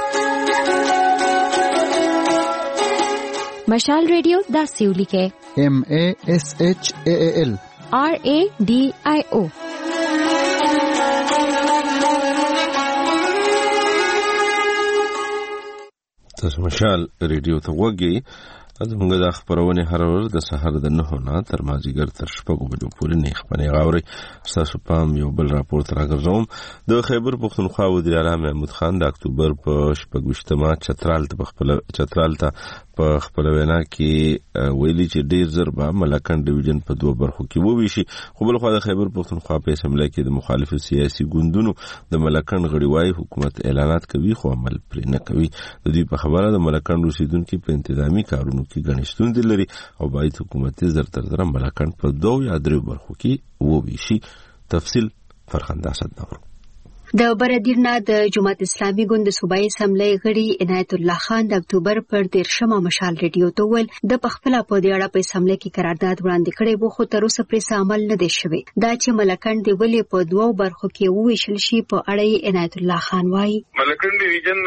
مشال ریډیو داسې ولیکئ MASHAAL RADIO. تاسو مشال ریډیو ته وګورئ. زموږ د خبرونه هر ورځ د سحر د 9 نه تر مازیګر تر 6 بجو پورې نه خبرونه غاوري. تاسو پام یو بل راپور تر راغورم. د خیبر پختونخوا وزیر اعلی محمود خان د اکتوبر په 28 چترال ته په خپل وینا کې ویلي چې ډیر زر به ملکن ډیویژن په دوه برخو کې وویشي. خو بل خو د خیبر پختونخوا په اسمبلی کې د مخالف سیاسي ګوندونو د ملکن غړیوای حکومت اعلانات کوي خو عمل پرې نه کوي. د دې په خبره د ملکن رسیدونکو په انتظامی کارونو کې غنښتون دي لري او باید حکومت زر تر زر ملکن په دوه یا درې برخو کې وویشي. تفصیل فرخنده صداور. د بردیرنا د جماعت اسلامي ګوند صوبایي اسمبلی غړي عنایت الله خان د اکتوبر پر 13 مشال ریډیو ته ویل د پخپله په دې اړه په اسمبلی کې قرارداد وړاندې کړی وو خو تر اوسه پرې عمل نه دی شوی. دا چې ملکن دی ولې په دوه برخو کې وویشل شي په اړه عنایت الله خان وایي ملکن ډیویژن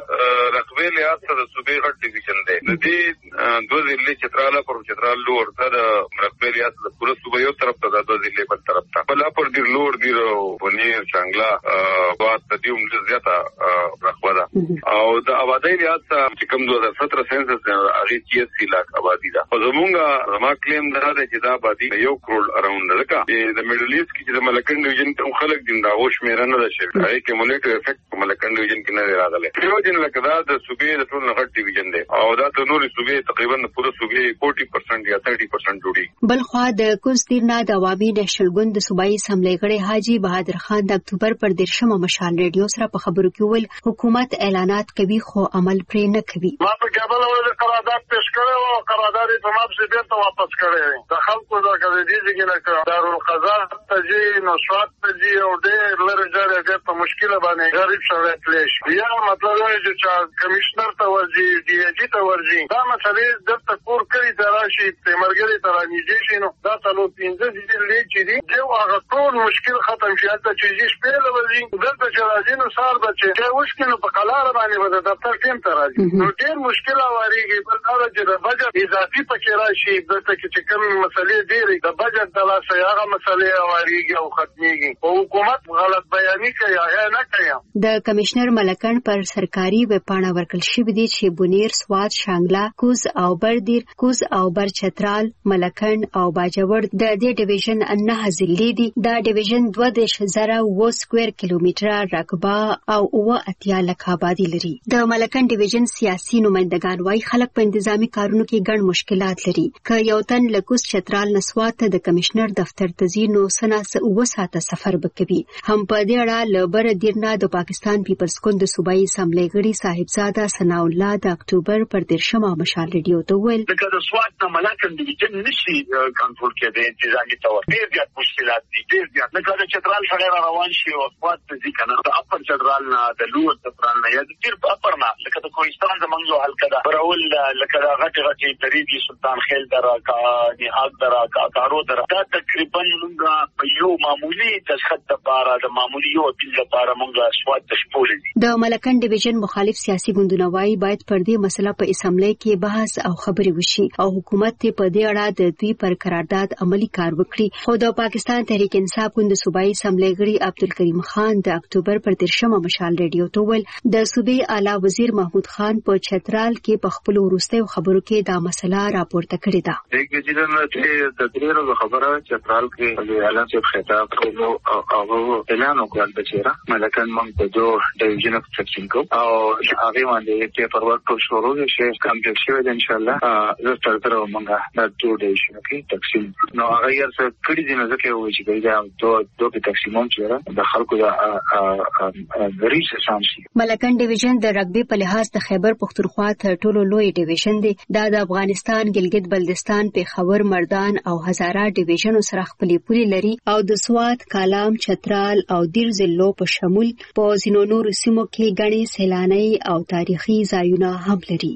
رقبه لیاس د صوبې غټ ډیویژن دی. د دې دوه ضلع چتراله پر چترال لور ته د رقبه لیاس د پوره صوبې یو طرف ته د دوه ضلع بل طرف ته بل پر ډیر لور دی ونیر چنګلا بات تدیوم زیاته رقبه ده او د آبادی ریاست چې کوم 2017 سنسس هغه 80 لک آبادی ده. خو زما کلیم دا دی چې دا آبادی 1 کروڑ اراوند ده. د میډل ایست کې د ملکن ډیویژن کوم خلک دین دا اوش میرا نه ده شي هغه کومولیټیو افیکټ په ملکن ډیویژن کې نه راغلی. ډیویژن لکه دا د صوبې د ټول نغټ ډیویژن دی او دا د نوري صوبې تقریبا پوره صوبې 40% یا 30% جوړي. بل خو د کوستیرنا د عوامي نېشنل ګوند د صوبایي اسمبلی غړي حاجی بهادر خان د اکتوبر پر 13 مشال ریډیو سره په خبرو کې ویل حکومت اعلانات کوي خو عمل پرې نه کوي. ما په کابل ولې قرارداد پیش کړو او قرارداد په مابسي بیرته واپس کړی. د خلکو د کړي دي چې دارالقضا ته نشوات ته او ډېر لږ ځای ډېر په مشکله باندې غریب شوی پلیش. یا مطلب دی چې کمشنر ته ورځي ډي جی ته ورځي دا مسلې د تکور کړی دراشي تیمرګری ته رانیږي شي نو دا ټول 15 ځلې چې دي یو هغه ټول مشکل ختم شي ته چې شپې لوري دلته چې راځي نو سال بچي چې وښکینو په قلار باندې ودا دفتر ټیم ته راځي نو ډېر مشکل واريږي بل دا چې د بجټ اضافي پکې راشي دلته چې کوم مسلې ډېرې د بجټ د لاسه هغه مسلې واريږي او ختميږي او حکومت غلط بیاني کوي هغه نه کوي. د کمشنر ملکن پر سرکاري وپاڼه ورکل شوې دي چې بونیر سواد شانګلا کوز او بردیر کوز او بر چترال ملکن او باجوړ د دې ډیویژن 9 ضلع دي. دا ډیویژن 2000 سکوير کیلومتره رقبه او 80 لک آبادی لري. د ملکن ډیویژن سیاسي نمائندگان وايي خلک په انتظامی کارونو کې ګڼ مشکلات لري. که یو تن لکوس چترال نسوات ته د کمشنر دفتر ته ځي نو سناس 9 ساعته سفر وکوي. هم په دې اړه لبر دیرنا د پاکستان پیپلز ګوند صوبایي اسمبلی غړي صاحبزاده ثنا الله د اکتوبر پر 13 مشال ریډیو ته ویل د سوات نه ملکن ډیویژن نشي کنټرول کېدای انتظامی تور ډېر زیات مشکلات دي ډېر زیات. لکه د چترال سره روان شي او سوات ته ځي کنه د اپر چترال نه د لوړ د افغانستان نه یا د تیر په اپرنا لکه د کوهستان زمونږ یو حلقه ده برول لکه د غټي دریږي سلطان خیل درا کا نهاد درا کا کارو درا دا تقریبا موږ په یو معمولی تشخص لپاره د معمولی یو اپیل لپاره موږ سواد تشپول دي. د ملکن ډیویژن مخالف سیاسي ګوندونه وايي باید پر دې مسله په اسمبلی کې بحث او خبرې وشي او حکومت ته په دې اړه د دوی پر قرارداد عملی کار وکړي. خو د پاکستان تحریک انصاف ګوند صوبایي اسمبلی غړي عبدالکریم خان د اکتوبر پر 13 مشال ریډیو ته ویل د صوبې اعلی وزیر محمود خان په چترال کې په خپل وروستیو خبرو کې دا مسله راپورته کړې ده. د جدن چې د دریرو خبره چترال کې د اعلان څخه خطاب کولو او اعلان وکړل چې ملکن موږ په دوه ډیویژن کې تقسیم کوو او هغه باندې چې پر وخت شروع شي کمپلیټ شي ان شاء الله زه تر موږ د دوه ډیویژن کې تقسیم نو هغه یې څه کړي دي نو ځکه وایي چې دا دوه تقسیمون چې د خلکو د غریش سامشي. ملکن ډیویژن د رګبي په لحاظ د خیبر پختونخوا تر ټولو لوی ډیویژن دی. دا د افغانستان ګلګت بلتستان پېښور مردان او هزاره ډیویژن سره خپلې پولې لري او د سوات کالام چترال او دیر ضلعو په شمول په ځینو نورو سیمو کې غني سیلاني او تاریخي ځایونه هم لري.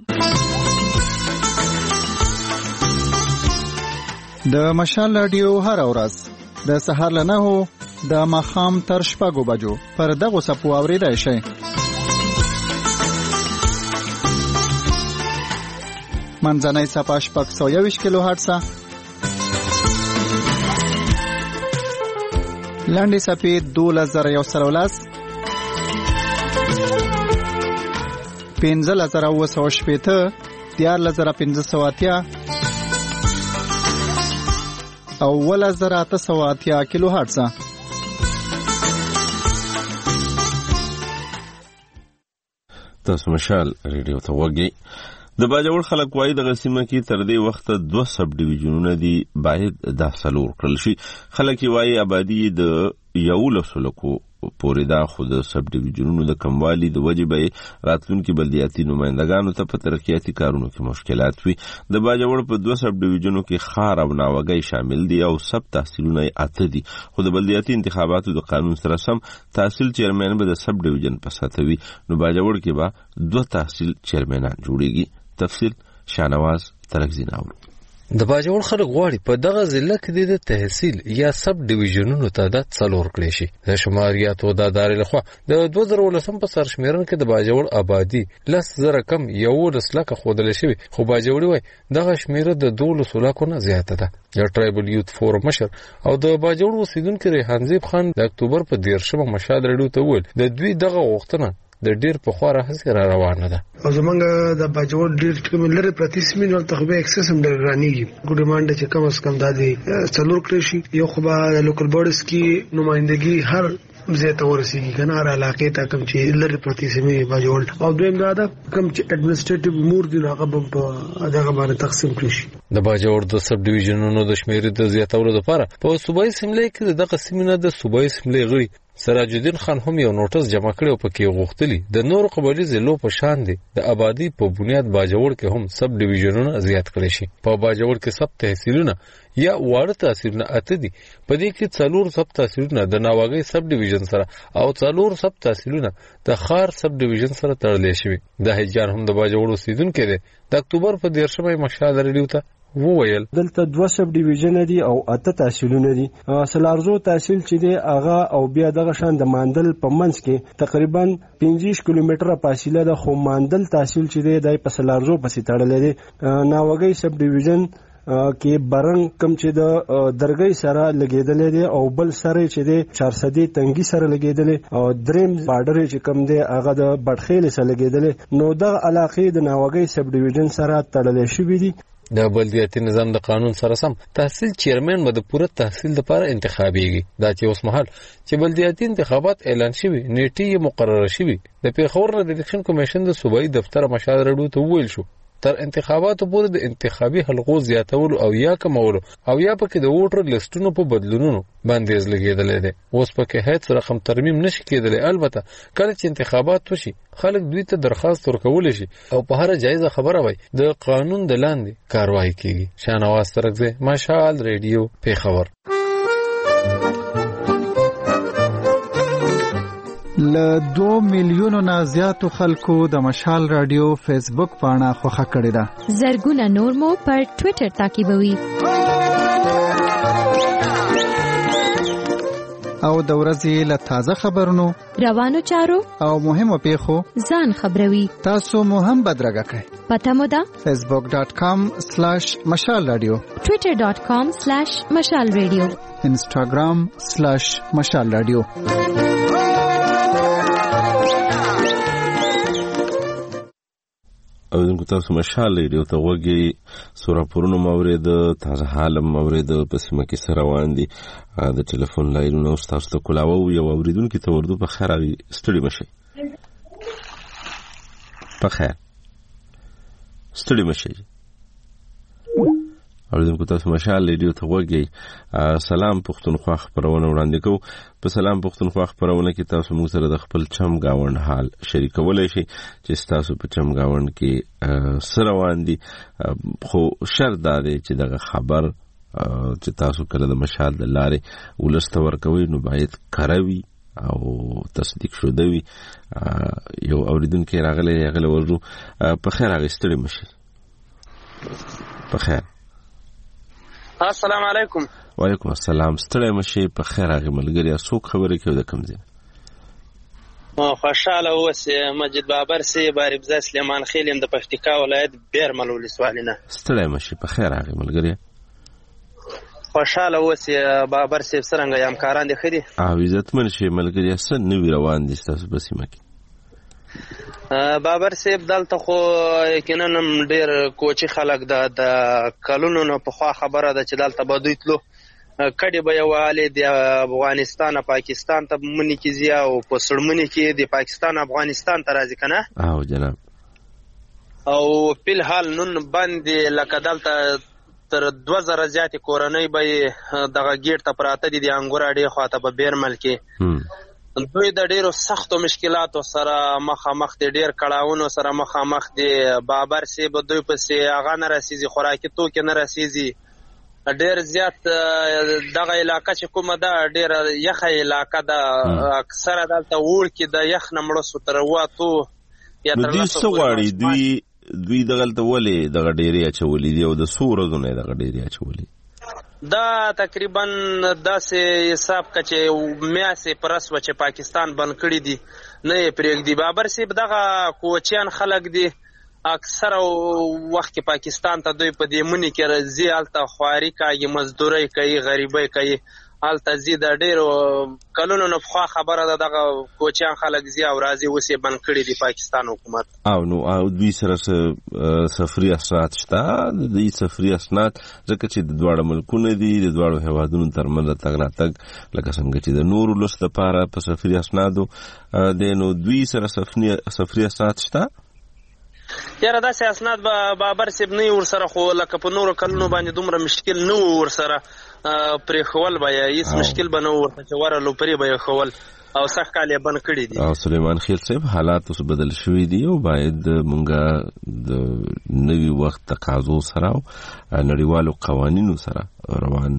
د مشال رادیو هر ورځ د سهار له 9 د ماښام تر 6 بجو پر دغه سپو اوریدای شي. منځنۍ صفحه 621 کیلو هرتز، لاندې صفحه 2113 15980 14580 او 1880 کیلو هرتز. تاسو مشال ریډیو ته وګورئ. د باجوړ خلک وایي د غسیمه کې تر دې وخت 2 سب ډیویژنونه دي باید د سلور کړل شي. خلک وایي آبادی د 11 لکو پورې دا خود سب ډیویژنونو د کموالي د وجې به راتلونکي بلدیاتي نمائندګانو ته په ترقیاتي کارونو کې مشکلات وي. د باجوړ په 2 سب ډیویژنو کې خار او ناوګي شامل دي او سب تحصیلونه 8 دي. خو د بلدیاتي انتخاباتو د قانون سره سم تحصیل چیرمن به د سب ډیویژن په ساتوي. نو باجوړ کې به 2 تحصیل چیرمنان جوړيږي. تفصیل شانواز ترکزی ناورو. د باجوړ خلک غواړي په دغه ضلع کې د تحصیل یا سب ډیویژنونو تعداد څلور کړي شي. د شماریاتو د ادارې لخوا د 2019 په سرشمیرن کې د باجوړ آبادی 10,000 کم 11 لکه ښودل شوی، خو باجوړي وایي دغه شمیره د 12 لکو نه زیاته ده. د ټرایبل یوت فورم مشر او د باجوړ اوسیدونکو ریحان زیب خان د اکتوبر په 13 مشال رډیو ته ویل د دوی دغه غوښتنه د ډیر په خوره هڅه را روانه ده. او زمونږ د باجوړ ډیر کوم لري پرتیسمین او تخبه اکسس هم درغانیږي. ګډ ډیماند چې کم از کم د دې څلور کړی شي. یو خو به لوکل بورډز کې نمائندګي هر زیاته ورسیږي کنه هر علاقې ته کم چې لري پرتیسمي باجوړ او دویم دا کم چې اډمنسټریټیو امور دي هغه په دغه باندې تقسیم کړي شي. د باجوړ د سب ډیویژنونو د شمیرې د زیاتولو لپاره په صوبایي اسمبلی کې دغه سیمینار د صوبایي اسمبلی غړي سراج الدین خان هم یو نوټس جمع کړی او پکې غوښتلی د نور قبایلی ضلعو په شان دي د آبادی په بنیاد باجوړ کې هم سب ډیویژنونه زیات کړي شي. په باجوړ کې سب تحصیلونه یا واړه تحصیلونه 8 دي. په دې کې 4 سب تحصیلونه د ناوګي سب ډیویژن سره او 4 سب تحصیلونه د خار سب ډیویژن سره تړلې شوی. د هجان هم د باجوړ اوسیدونکو دی. د اکتوبر په 13 مشال رډیو ته وویل دلته 2 سب ډیویژن دي او 8 تحصیلونه دي. سلارزو تحصیل چې دی هغه او بیا دغه شان د ماندل په منځ کې تقریبا 50 کیلومتره فاصله ده. خو ماندل تحصیل چې دی د سلارزو پسې تړلې دي. ناوګي سب ډیویژن کې برنګ کم چې د درګي سره لګیدلې دي او بل سره چې دی 400 تنګي سره لګیدلې او دریم بارډر چې کم دی هغه د بټخیل سره لګیدلې. نو د علاقې د ناوګي سب ډیویژن سره تړلې شوې دي. د بلدیاتي نظام د قانون سره سم تحصیل چیرمن به د پوره تحصیل لپاره انتخابيږي. دا چې اوس مهال چې بلدیاتي انتخابات اعلان شوي نیټه مقرره شوي د پیښور د الیکشن کمیشن د صوبایي دفتر مشال رډیو ته ویل شو تر انتخاباتو پورې د انتخابي حلقو زیاتولو او یا کمولو او یا پکې د ووټر لیستونو په بدلونونو باندې لګیدلې ده. اوس پکې هیڅ رقم ترمیم نشي کېدلی. البته کله چې انتخابات وشي خلک دوی ته درخواست ورکول شي او په هر جایزه خبره وای د قانون د لاندې کاروایی کیږي. شانواز ترکزی مشال ریډیو پیښور. له 2 میلیونو نه زیاتو خلکو د مشال رادیو فیسبوک پاڼه خوښه کړې ده. زرګونه نور مو پر ټوئیټر تعقیبوي. او د ورځې له تازه خبرونو، روانو چارو او مهمو پیښو ځان خبروي. تاسو مو هم بدرګه کړئ. پته مو ده facebook.com/mashalradio، twitter.com/mashalradio، instagram/mashalradio. او دغه تاسو مشال ریډیو ته وګورئ. سوراپورونو مورید تازه حال مورید په سیمه کې سره روان دي. د ټلیفون لاینونو تاسو ته کولاو یو اوریدونکو ته ورده په خیر راوي ستړي مشي. په خیر ستړي مشي. او دغه تاسو مشال ریډیو ته وګورئ. سلام پښتونخوا خبرونه وړاندې کوو. په سلام پښتونخوا خبرونه کې تاسو موږ سره د خپل چم گاوند حال شریکولای شئ چې تاسو په چم گاوند کې سره روان دي. خو شرط دا دی چې دغه خبر چې تاسو کله د مشال د لارې ولسته ورکوي نو باید کاروي او تصدیق شوه وي. یو اوریدونکو راغلی ورو په خیر راغستړي مشي. په خیر. السلام علیکم. وعلیکم السلام. ستړی مشي. په خیر راغی ملګری. څوک خبرې کوي د کوم ځای؟ خوشاله اوسې. مجید بابر سي باربزا سلیمان خیلم د پکتیکا ولایت بیرمل ولسوالۍ نه. ستړی مشي. په خیر راغی ملګری. خوشاله اوسې بابر سي. څنګه یم کاران دي خدي؟ او عزتمن شي ملګری. څنګه نوی روان دي تاسو په سیمه کې؟ بابر صاحب دلته خو یقینا ډیر کوچی خلک د کلونو نه په خوا خبره ده چې دلته به دوی تلو کډي به یواله د افغانستان پاکستان ته منی کیږي او په سړمنی کې د پاکستان افغانستان ته راځي کنه. او جناب او په حال نن باندې لکه دلته تر 2000 زیات کورنۍ به دغه گیټ ته پراته دي د انګور اړې خواته په بیرمل کې. دوی د ډیرو سختو مشکلاتو سره مخامخ دي. ډیر کړهونو سره مخامخ دي. بابر سي به دوی پسې هغه نه رسیږي، خوراکي توکي نه رسیږي. ډیر زیات دغه علاقه چې کومه ده ډیر یخه علاقه ده. اکثره دلته وړ کې د یخ نه مړ سو تر واتو یا تر دوی سوغاړي. دوی دغلته ولې دغه ډیری اچولې دي او د سورو نه دغه ډیری اچولې دا تقریبا داسې حساب کچې میاسې پرس و چې پاکستان بند کړی دي نه پرېږدي. بابر صاحب دغه کوچیان خلک دي اکثر وخت کې پاکستان ته دوی په دې منی کې راځي. هلته خواري کوي، مزدوري کوي، غریبۍ کوي. هلته ځي د ډېرو کلونو نه پخوا خبره ده دغه کوچیان خلک ځي او راځي. اوس یې بند کړي دي پاکستان حکومت. او نو دوی سره سفري اسناد شته؟ دوی سفري اسناد ځکه چې د دواړو ملکونو دي، د دواړو هیوادونو ترمنځ تګ راتګ لکه څنګه چې د نورو لوست لپاره په سفري اسنادو دی، نو دوی سره سفري اسناد شته؟ یاره داسې اسناد به بابر صاحب نه ورسره، خو لکه په نورو کلونو باندې دومره مشکل نه ورسره پرېښول به یې هېڅ مشکل به نه ورته چې ورلو پرې به یې ښول او سخت کال یې بند کړي دي. او سلیمان خیل صاحب حالات اوس بدل شوي دي او باید مونږه د نوي وخت تقاضو سره او نړیوالو قوانینو سره روان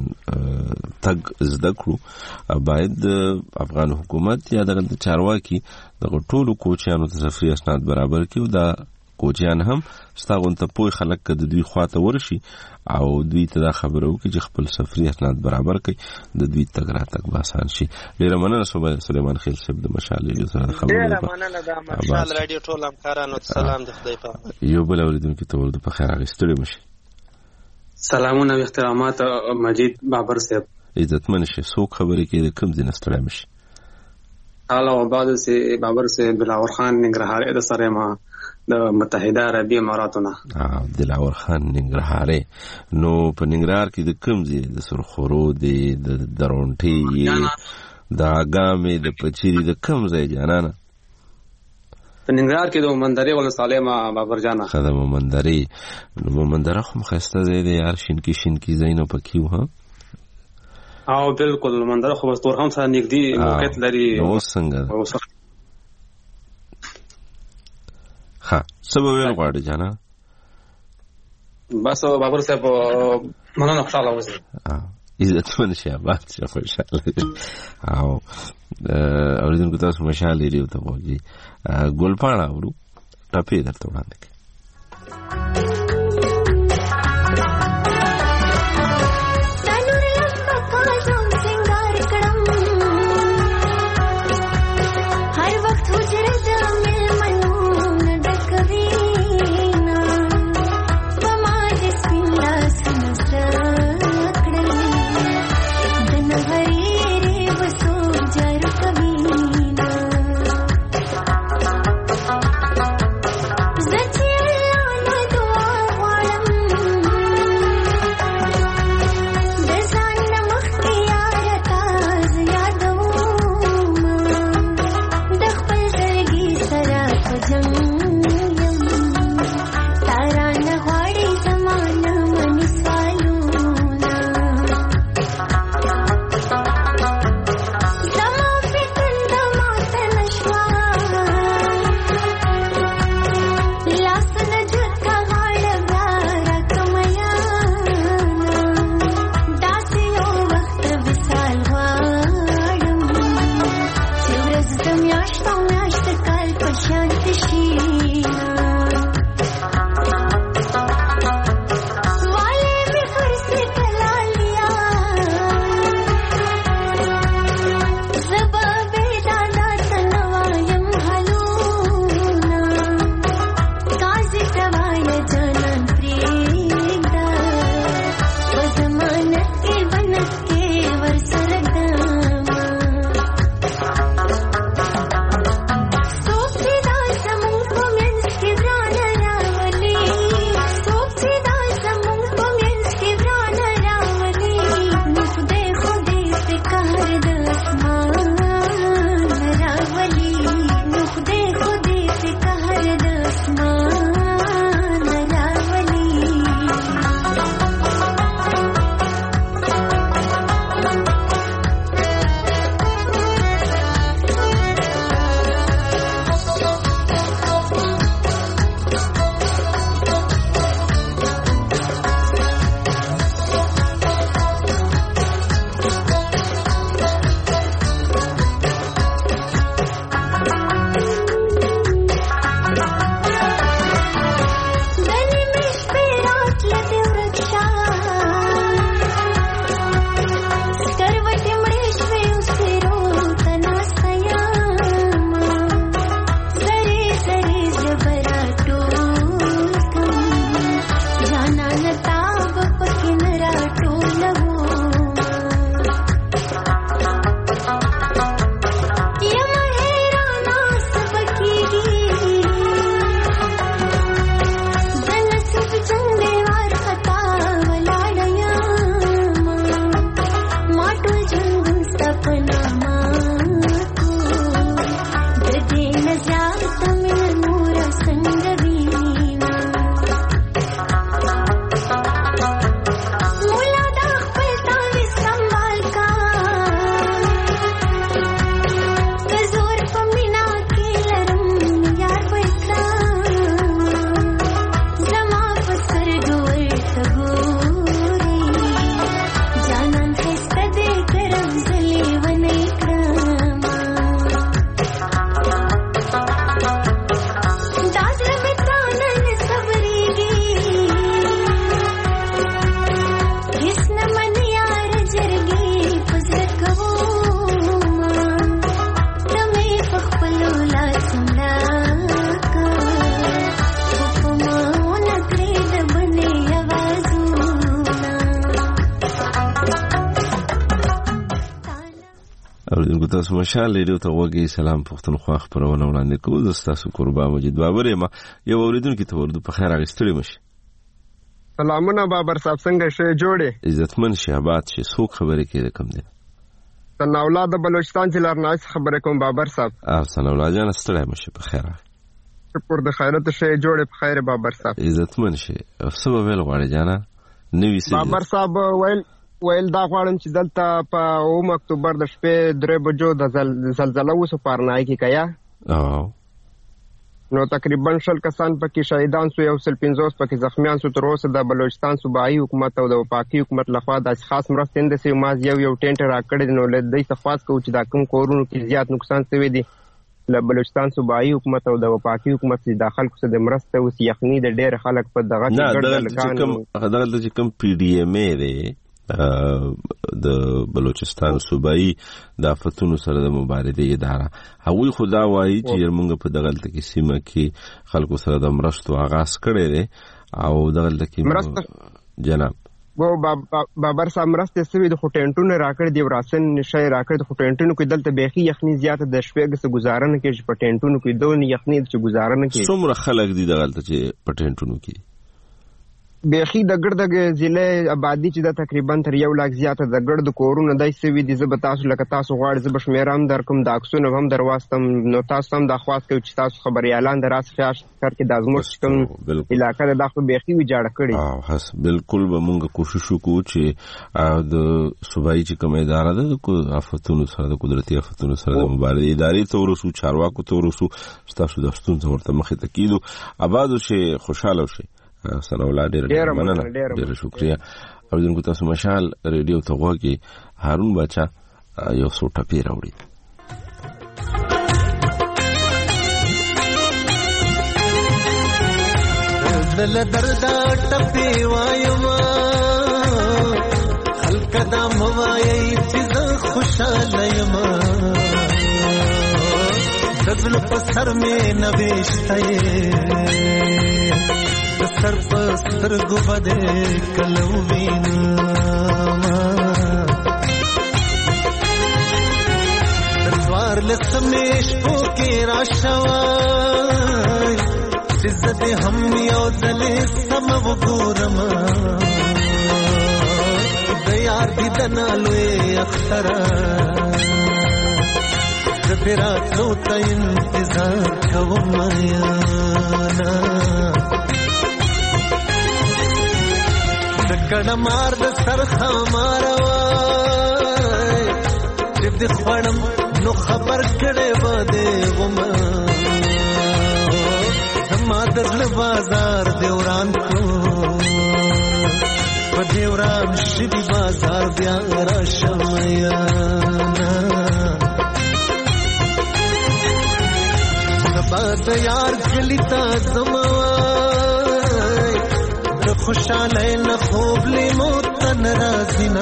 تګ زده کړو. باید افغان حکومت یا دغه چارواکي دغه ټولو کوچیانو ته سفري اسناد برابر کړي او دا کوچیان هم ستاغون ته پوي خلک د دوی خواته ورشي او دوی ته دا خبره وکړي چې خپل سفري اسناد برابر کړي د دوی تګ راتګ به آسان شي. ډېره مننه سلیمان خیل صاحب د مشال ریډیو سره خبرې. ډېره مننه د مشال ریډیو ټول همکارانو ته سلام د خدای په امان. یو بل اوریدونکو ته ورته په خیر راغستړي مشي. سلامونه او احترامات مجید بابر صاحب. عزتمن شي. څوک خبرې کوي د کوم ځای نه ستړی مشي؟ حالا وبعد سے بابر سے دلاور خان ننګرهار د سره ما د متحده عربی اماراتونه. دلاور خان ننګرهار. نو په ننګرهار کې د کوم ځای؟ د سرخورو دی، د درونټي، د اګامې، د پچيري، د کوم ځای جانانه؟ په ننګرهار کې د مندرې ولسوالۍ ما بابر جانا. خدای مندرې. نو مندره خو خسته ځای دی یار. شینکی زینو پکیو ها. او بالکل مندره خو بس تورخم سره نږدې موقعیت لري. نو څنګه ها سبب ویل غواړي جانا؟ بس بابر صاحب مننه خوشاله اوسئ. عزتمن شه آباد شه خوشاله او اوریدونکو تاسو مشال لري ته وږي ګلپاڼه ورو ټاپې درته وړاندې تاسو مشال لري ته وګي سلام پښتونخوا خبرونه وړاندې کوم زه تاسو قربا مجید بابر یم یو اوریدونکو ته ورته په خیر اغستړی مش سلامونه بابر صاحب څنګه شه جوړه عزتمن شه آباد شه څوک خبره کوي کوم دی سن اولاد بلوچستان جلار ناس خبره کوم بابر صاحب سن اولاد جان ستړی مش په خیر پر د خیرت شه جوړه په خیر بابر صاحب عزتمن شه سبب ویل غواړي جانا نوې سي بابر صاحب ویل دا غواړم چې دلته په 9 اکتوبر د شپې 3 بجو د زلزلہ وسو پارنای کې کیا نو تقریبا 100 کسان پکې شهیدان شو، 150 پکې زخمیان شو. تر اوسه د بلوچستان صوبایي حکومت او د وفاقي حکومت لخوا د خاص مرستې اندسې ماز یو ټینټ راکړی نو له دې تفاصیل کو چې دا کوم کورونو کې زیات نقصان شوی دی له بلوچستان صوبایي حکومت او د وفاقي حکومت د خلکو سره د مرسته او یخني د ډېر خلک په دغه کې کوم پی ډی ایم ای دی د بلوچستان صوبایي د آفتونو سره د مبارزې اداره، هغوی خدا وایي چې موږ په دغه کې سیمه کې خلکو سره د مرستو آغاز کړی دی او دغه کې جناب و بابر صاحب مرسته سوي د هوټینټونو راکړ دی وراسن نشي راکړ د هوټینټونو کې دلته بيخي یخني زیاته د شپږ څخه گزارنه کې چې پټینټونو کې دوه یخني چې گزارنه کې څومره خلک دي دغه چې پټینټونو کې بيخي د ګړدګ ضلع آبادی چې د تقریبا تر 1 لک زیاته د ګړد کورونه دای سوي دي. زب تاسو لکه تاسو غواړئ زب شمیرام در کوم د اکسونه هم درواستم نو تاسو هم د خواست کوي چې تاسو خبري اعلان دراس خیاش کر کې د ازموش کوم علاقې د دغه بيخي وجاړ کړي. هاس بالکل به موږ کوشش وکړو چې د صوبایي چې کوم اداره ده د آفتونو سره د قدرتي آفتونو سره د مبارزې ادارې ته ورسو، چارواکو ته ورسو، تاسو د ستونزو ورته مخې ته کیدو آباد شي، خوشاله شي. سلام الله، ډېر مننه، ډېر شکریہ. اوریدونکو تاسو مشال ریډیو ته غوږی هارون بچا یو څو ټپې راوړي. دل درد ټپې وایم خلک دا موایي چې زه خوشاله یم دزل په سر مې نوښته سر پستر گوبدے کلوین سوار لسمیش پوکی راشوائی عزت ہم یو دلی سمو گورم دیار دی دنالوی اخترا دبیرات لوتا انتظار کوم یانا کړه مار د سر خماروای چې د خوړم نو خبر کړي بده غما زما د بازار دیوران کو په دیوران شي بازار بیا را شمیا سبا د یار کلیتا زما خوشاله نه خوب لی موتن رازینا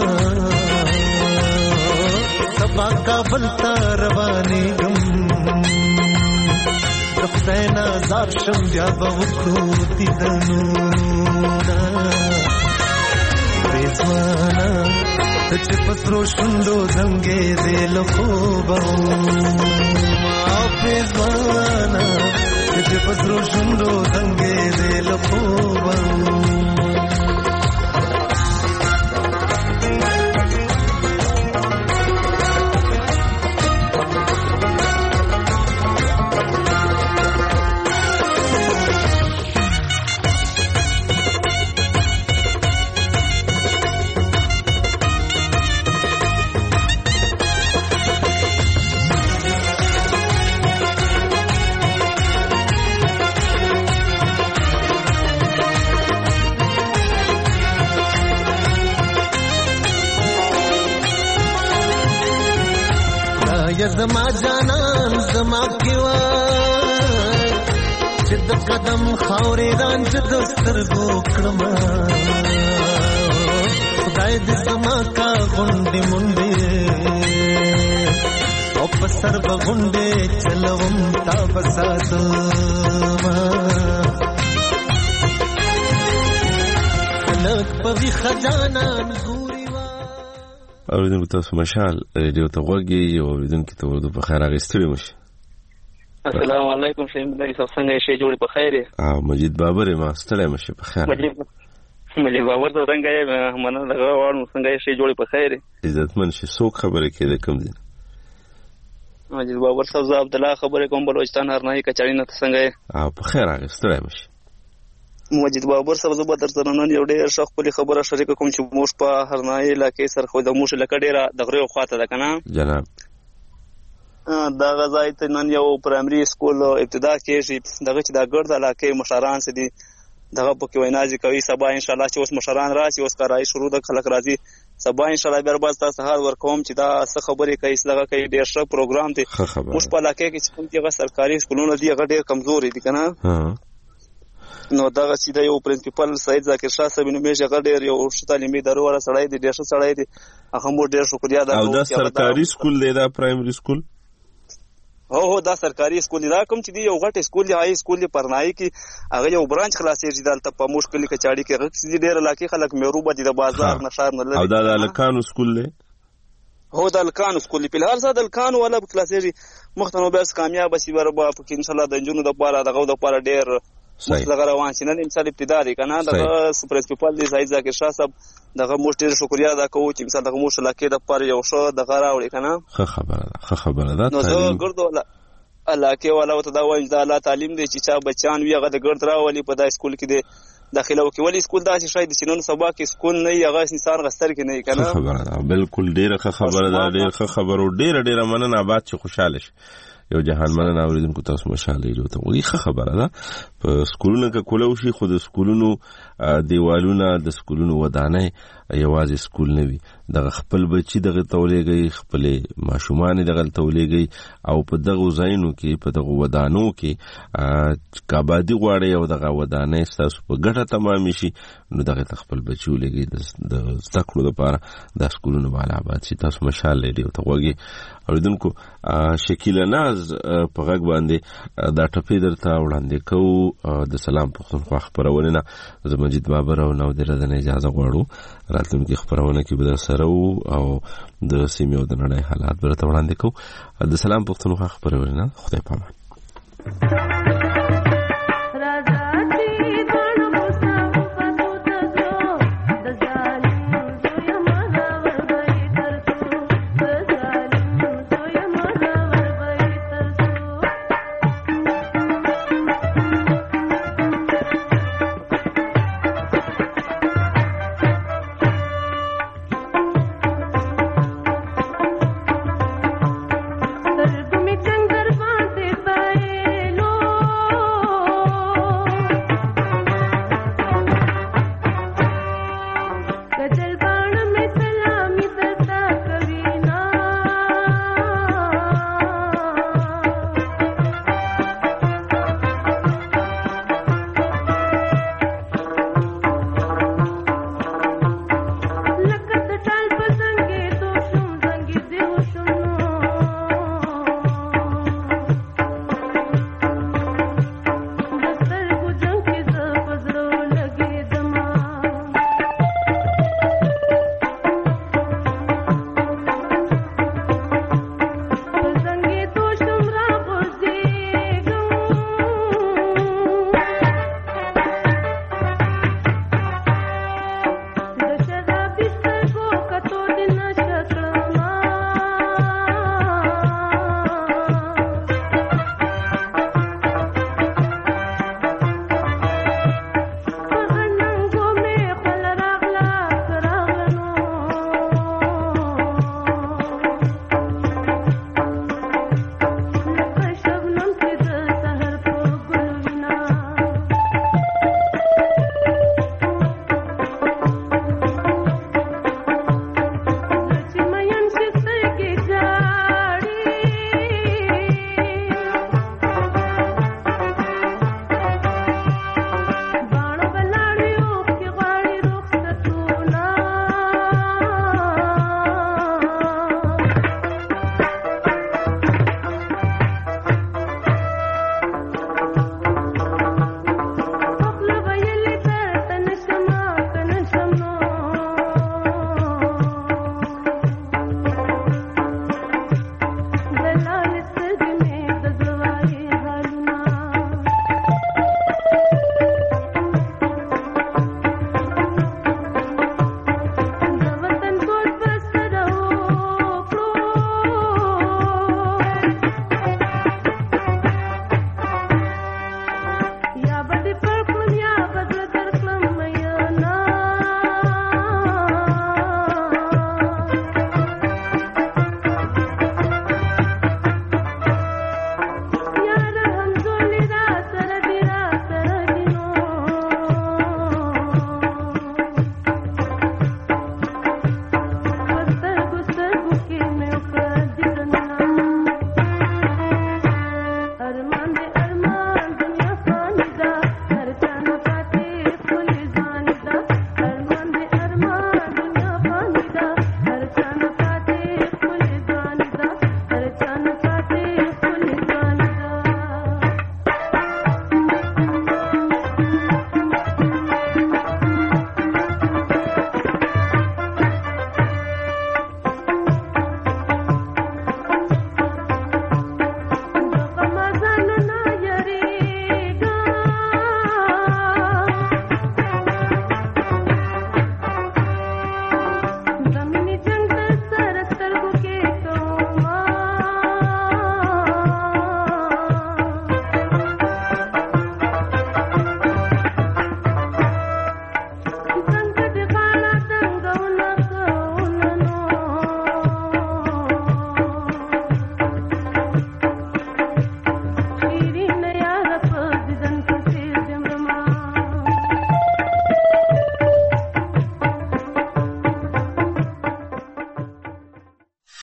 سبا کابل تا روانی گم دفتینا زار شم بیا بوکو دیدنونا بیزوانا تچ پسرو شندو زنگے دیل خوبا بیزوانا تچ پسرو شندو زنگے دیل خوبا زما جانان زما کیوا چې د قدم خاورې ران چې د سترګو کړم خدای دې زما کا غونډې مونډې او په سر به غونډې چلوم تا بساتما خلک په وی خجانان اوریدونکو تاسو مشال ریډیو ته غوږی یو اوریدونکو ته ورته په خیر اغستړي مشه. السلام علیکم شیم دای څنګه شي جوړ په خیر مجید بابر ما ستړي مشه په خیر مجید بابر څنګه یې مننه دغه وړو څنګه شي جوړ په خیر عزتمن شي څوک خبره کړي کوم دي مجید بابر صاحب عبد الله خبره کوم بلوچستان هرناهي کچاړي نه څنګه په خیر اغستړي مشه. مجید بابر صاحب زه به درته نن یو ډېر ښه خپلې خبره شریکه کوم چې موږ په هرناهي علاقې سره خو د موږ لکه ډېره د غرو خواته ده که نه جناب دا غځای ته نن یو پرایمري سکول ابتدا کېږي دغه چې دا ګرد علاقې مشران سي دي دغه پکې ویناځي کوي سبا ان شاء الله چې اوس مشران راشي اوس کارای شروع د خلک راځي سبا ان شاء الله بیا باز تاسو سهار ورکوم چې دا څه خبرې کوي اسلغه کوي ډېر ښه پروګرام دی اوس په علاقې کې چې کوم چې سرکاري سکولونه دي هغه ډېر کمزوري دي کنه نو دغه چې د یو پرنسپل سید ذاکر شاه صاحب نو میږي هغه ډېر یو ښه تعلیمي ادارو ولا سړی دی ډېر ښه سړی دی هغه مو ډېر شکریا ده او دا سرکاري سکول دی دا پرایمري سکول هو دا سرکاري سکول دی دا کوم چې دی یو غټ سکول دی هاي سکول دی پرنای کې هغه یو برانچ خلاصېږي دلته په مشکل کې چاړي کې هغه چې ډېر علاقې خلک مېروبه دي د بازار نشار نه لري او دا د الکانو سکول دی هو د الکانو سکول په الحال سره د الکانو ولا خلاصېږي مختنو بس کامیاب شي برابر په ان شاء الله د جنونو د پاره دغه د پاره ډېر مسله روان شي نن مثال ابتدا دی کنه دغه پرنسپل دی سید ذاکر شاه صاحب دغه موږ ډېر شکریا ادا کوو چې مثال دغه موږ علاقې د پاره یو ښه دغه راوړي کنه ښه خبره ده نو زه ګردو علاقې والا ته دا وایم دا الله تعلیم دی چې چا بچان وي هغه د ګرد راولي په دا سکول کې دی داخله وکي ولی سکول دا چې شاید سینون سبا کې سکول نه هغه انسان غستر کې نه کنه خبره ده بالکل ډیره خبره ده ډیره خبره او ډیره مننه آباد چې خوشاله شي یو جهان مننه اوریدونکو تاسو مشاله یو ته وی خبره ده په سکولونو کې کولو شي خو د سکولونو دیوالونه د سکولونو ودانۍ یوازې سکول نه وي دغه خپل بچي دغه تولېږي خپل ماشومان دغه تولېږي او په دغه ځایونو کې په دغه ودانو کې کابادي غواړي او دغه ودانۍ تاسو په ګټه تمام شي نو دغه خپل بچي ولېږي د زدکړو لپاره د سکولونو بالا آباد شي تاسو مشاله دی ته وګي اوریدونکو شکیل ناز په غږ باندې دا ټپې درته وړاندې کوو د سلام پښتونخوا خبرونه زه مجید بابر او نو دره د اجازه غواړو راتلونکي خبرونه کې به سره او د سیمې او د نړۍ حالات درته وړاندې کوو د سلام پښتونخوا خبرونه خدای پامان